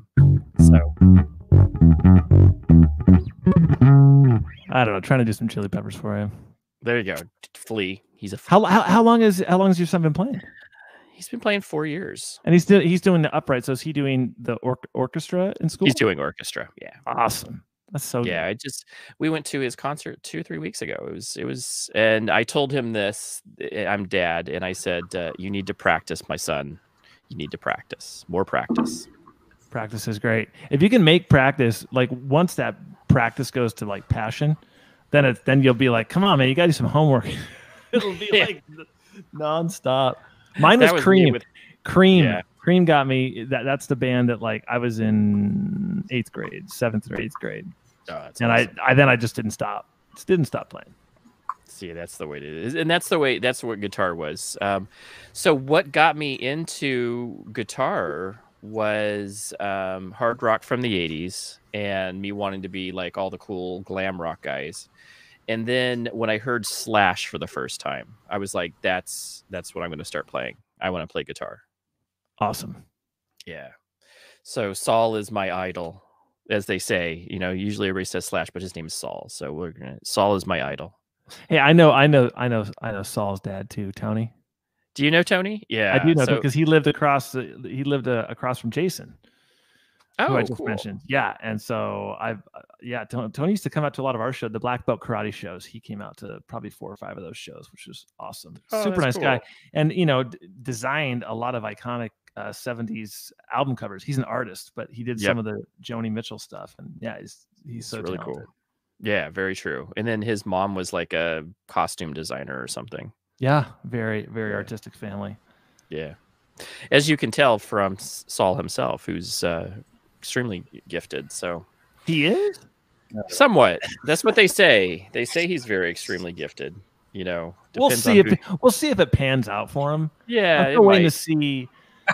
I don't know. Trying to do some Chili Peppers for you. there you go. Flea. He's a How long has your son been playing? He's been playing 4 years. And he's doing the upright. So is he doing the orchestra in school? He's doing orchestra. Yeah. Awesome. That's so good. We went to his concert 2 or 3 weeks ago. It was, and I told him this. I'm dad, and I said, "You need to practice, my son. You need to practice. More practice." Practice is great. If you can make practice, like once that practice goes to like passion, then you'll be like, come on, man, you gotta do some homework. It'll be like nonstop. Mine was Cream. Cream. Yeah. Cream got me. That's the band that like I was in 8th grade, 7th or 8th grade. Oh, that's and awesome. I just didn't stop. Just didn't stop playing. See, that's the way it is, and that's what guitar was. So what got me into guitar was hard rock from the 80s and me wanting to be like all the cool glam rock guys. And then when I heard Slash for the first time, I was like, that's what I'm going to start playing. I want to play guitar. Awesome. Yeah. So Saul is my idol, as they say. Usually everybody says Slash, but his name is Saul. So Saul is my idol. Hey, I know Saul's dad too, Tony. Do you know Tony? Yeah, I do know because he lived across from Jason. Oh, who I just cool. mentioned. Yeah, and so Tony used to come out to a lot of our shows, the Black Belt Karate shows. He came out to probably 4 or 5 of those shows, which was awesome. Super nice guy, and designed a lot of iconic 70s album covers. He's an artist, but he did some of the Joni Mitchell stuff, and yeah, he's so really talented. cool. Yeah, very true. And then his mom was like a costume designer or something. Yeah, very, very artistic family. Yeah. As you can tell from Saul himself, who's extremely gifted. So he is? Somewhat. That's what they say. They say he's very extremely gifted. We'll see if it pans out for him. Yeah, I'm still waiting to see.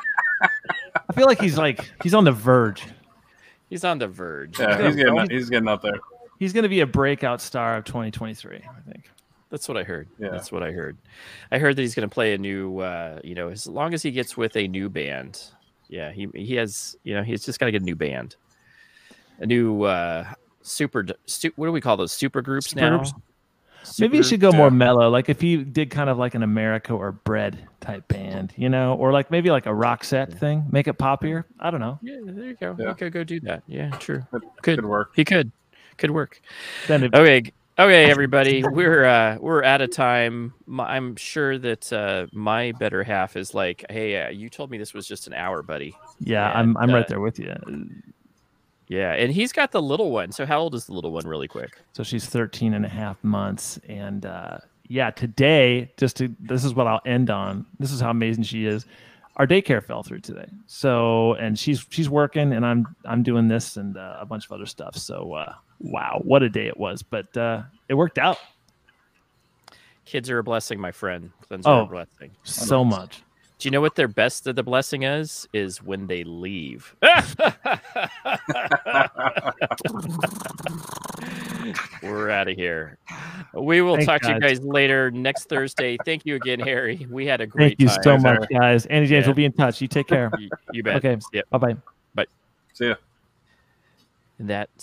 I feel like he's on the verge. He's on the verge. Yeah, he's getting up there. He's going to be a breakout star of 2023, I think. That's what I heard. Yeah. That's what I heard. I heard that he's going to play a new, as long as he gets with a new band. Yeah, he has, he's just got to get a new band. A new what do we call those? Super groups now? Maybe he should go more mellow. Like if he did kind of like an America or Bread type band, or like maybe like a rock set thing, make it poppier. I don't know. Yeah, there you go. Yeah. He could go do that. Yeah, true. Could work. He could work. Then Okay. Okay, everybody, we're out of time. I'm sure that my better half is like, hey, you told me this was just an hour, buddy. Yeah, And, I'm right there with you. Yeah, and he's got the little one. So how old is the little one, really quick? So she's 13 and a half months. And yeah, today, this is what I'll end on. This is how amazing she is. Our daycare fell through today. So, and she's working, and I'm doing this and a bunch of other stuff. So, wow, what a day it was. But it worked out. Kids are a blessing, my friend. Kids are a blessing. So much. Do you know what their best of the blessing is? Is when they leave. We're out of here. We will talk to you guys later next Thursday. Thank you again, Harry. We had a great time. Thank you so much, guys. Andy James will be in touch. You take care. You bet. Okay. Yep. Bye-bye. Bye. See ya. That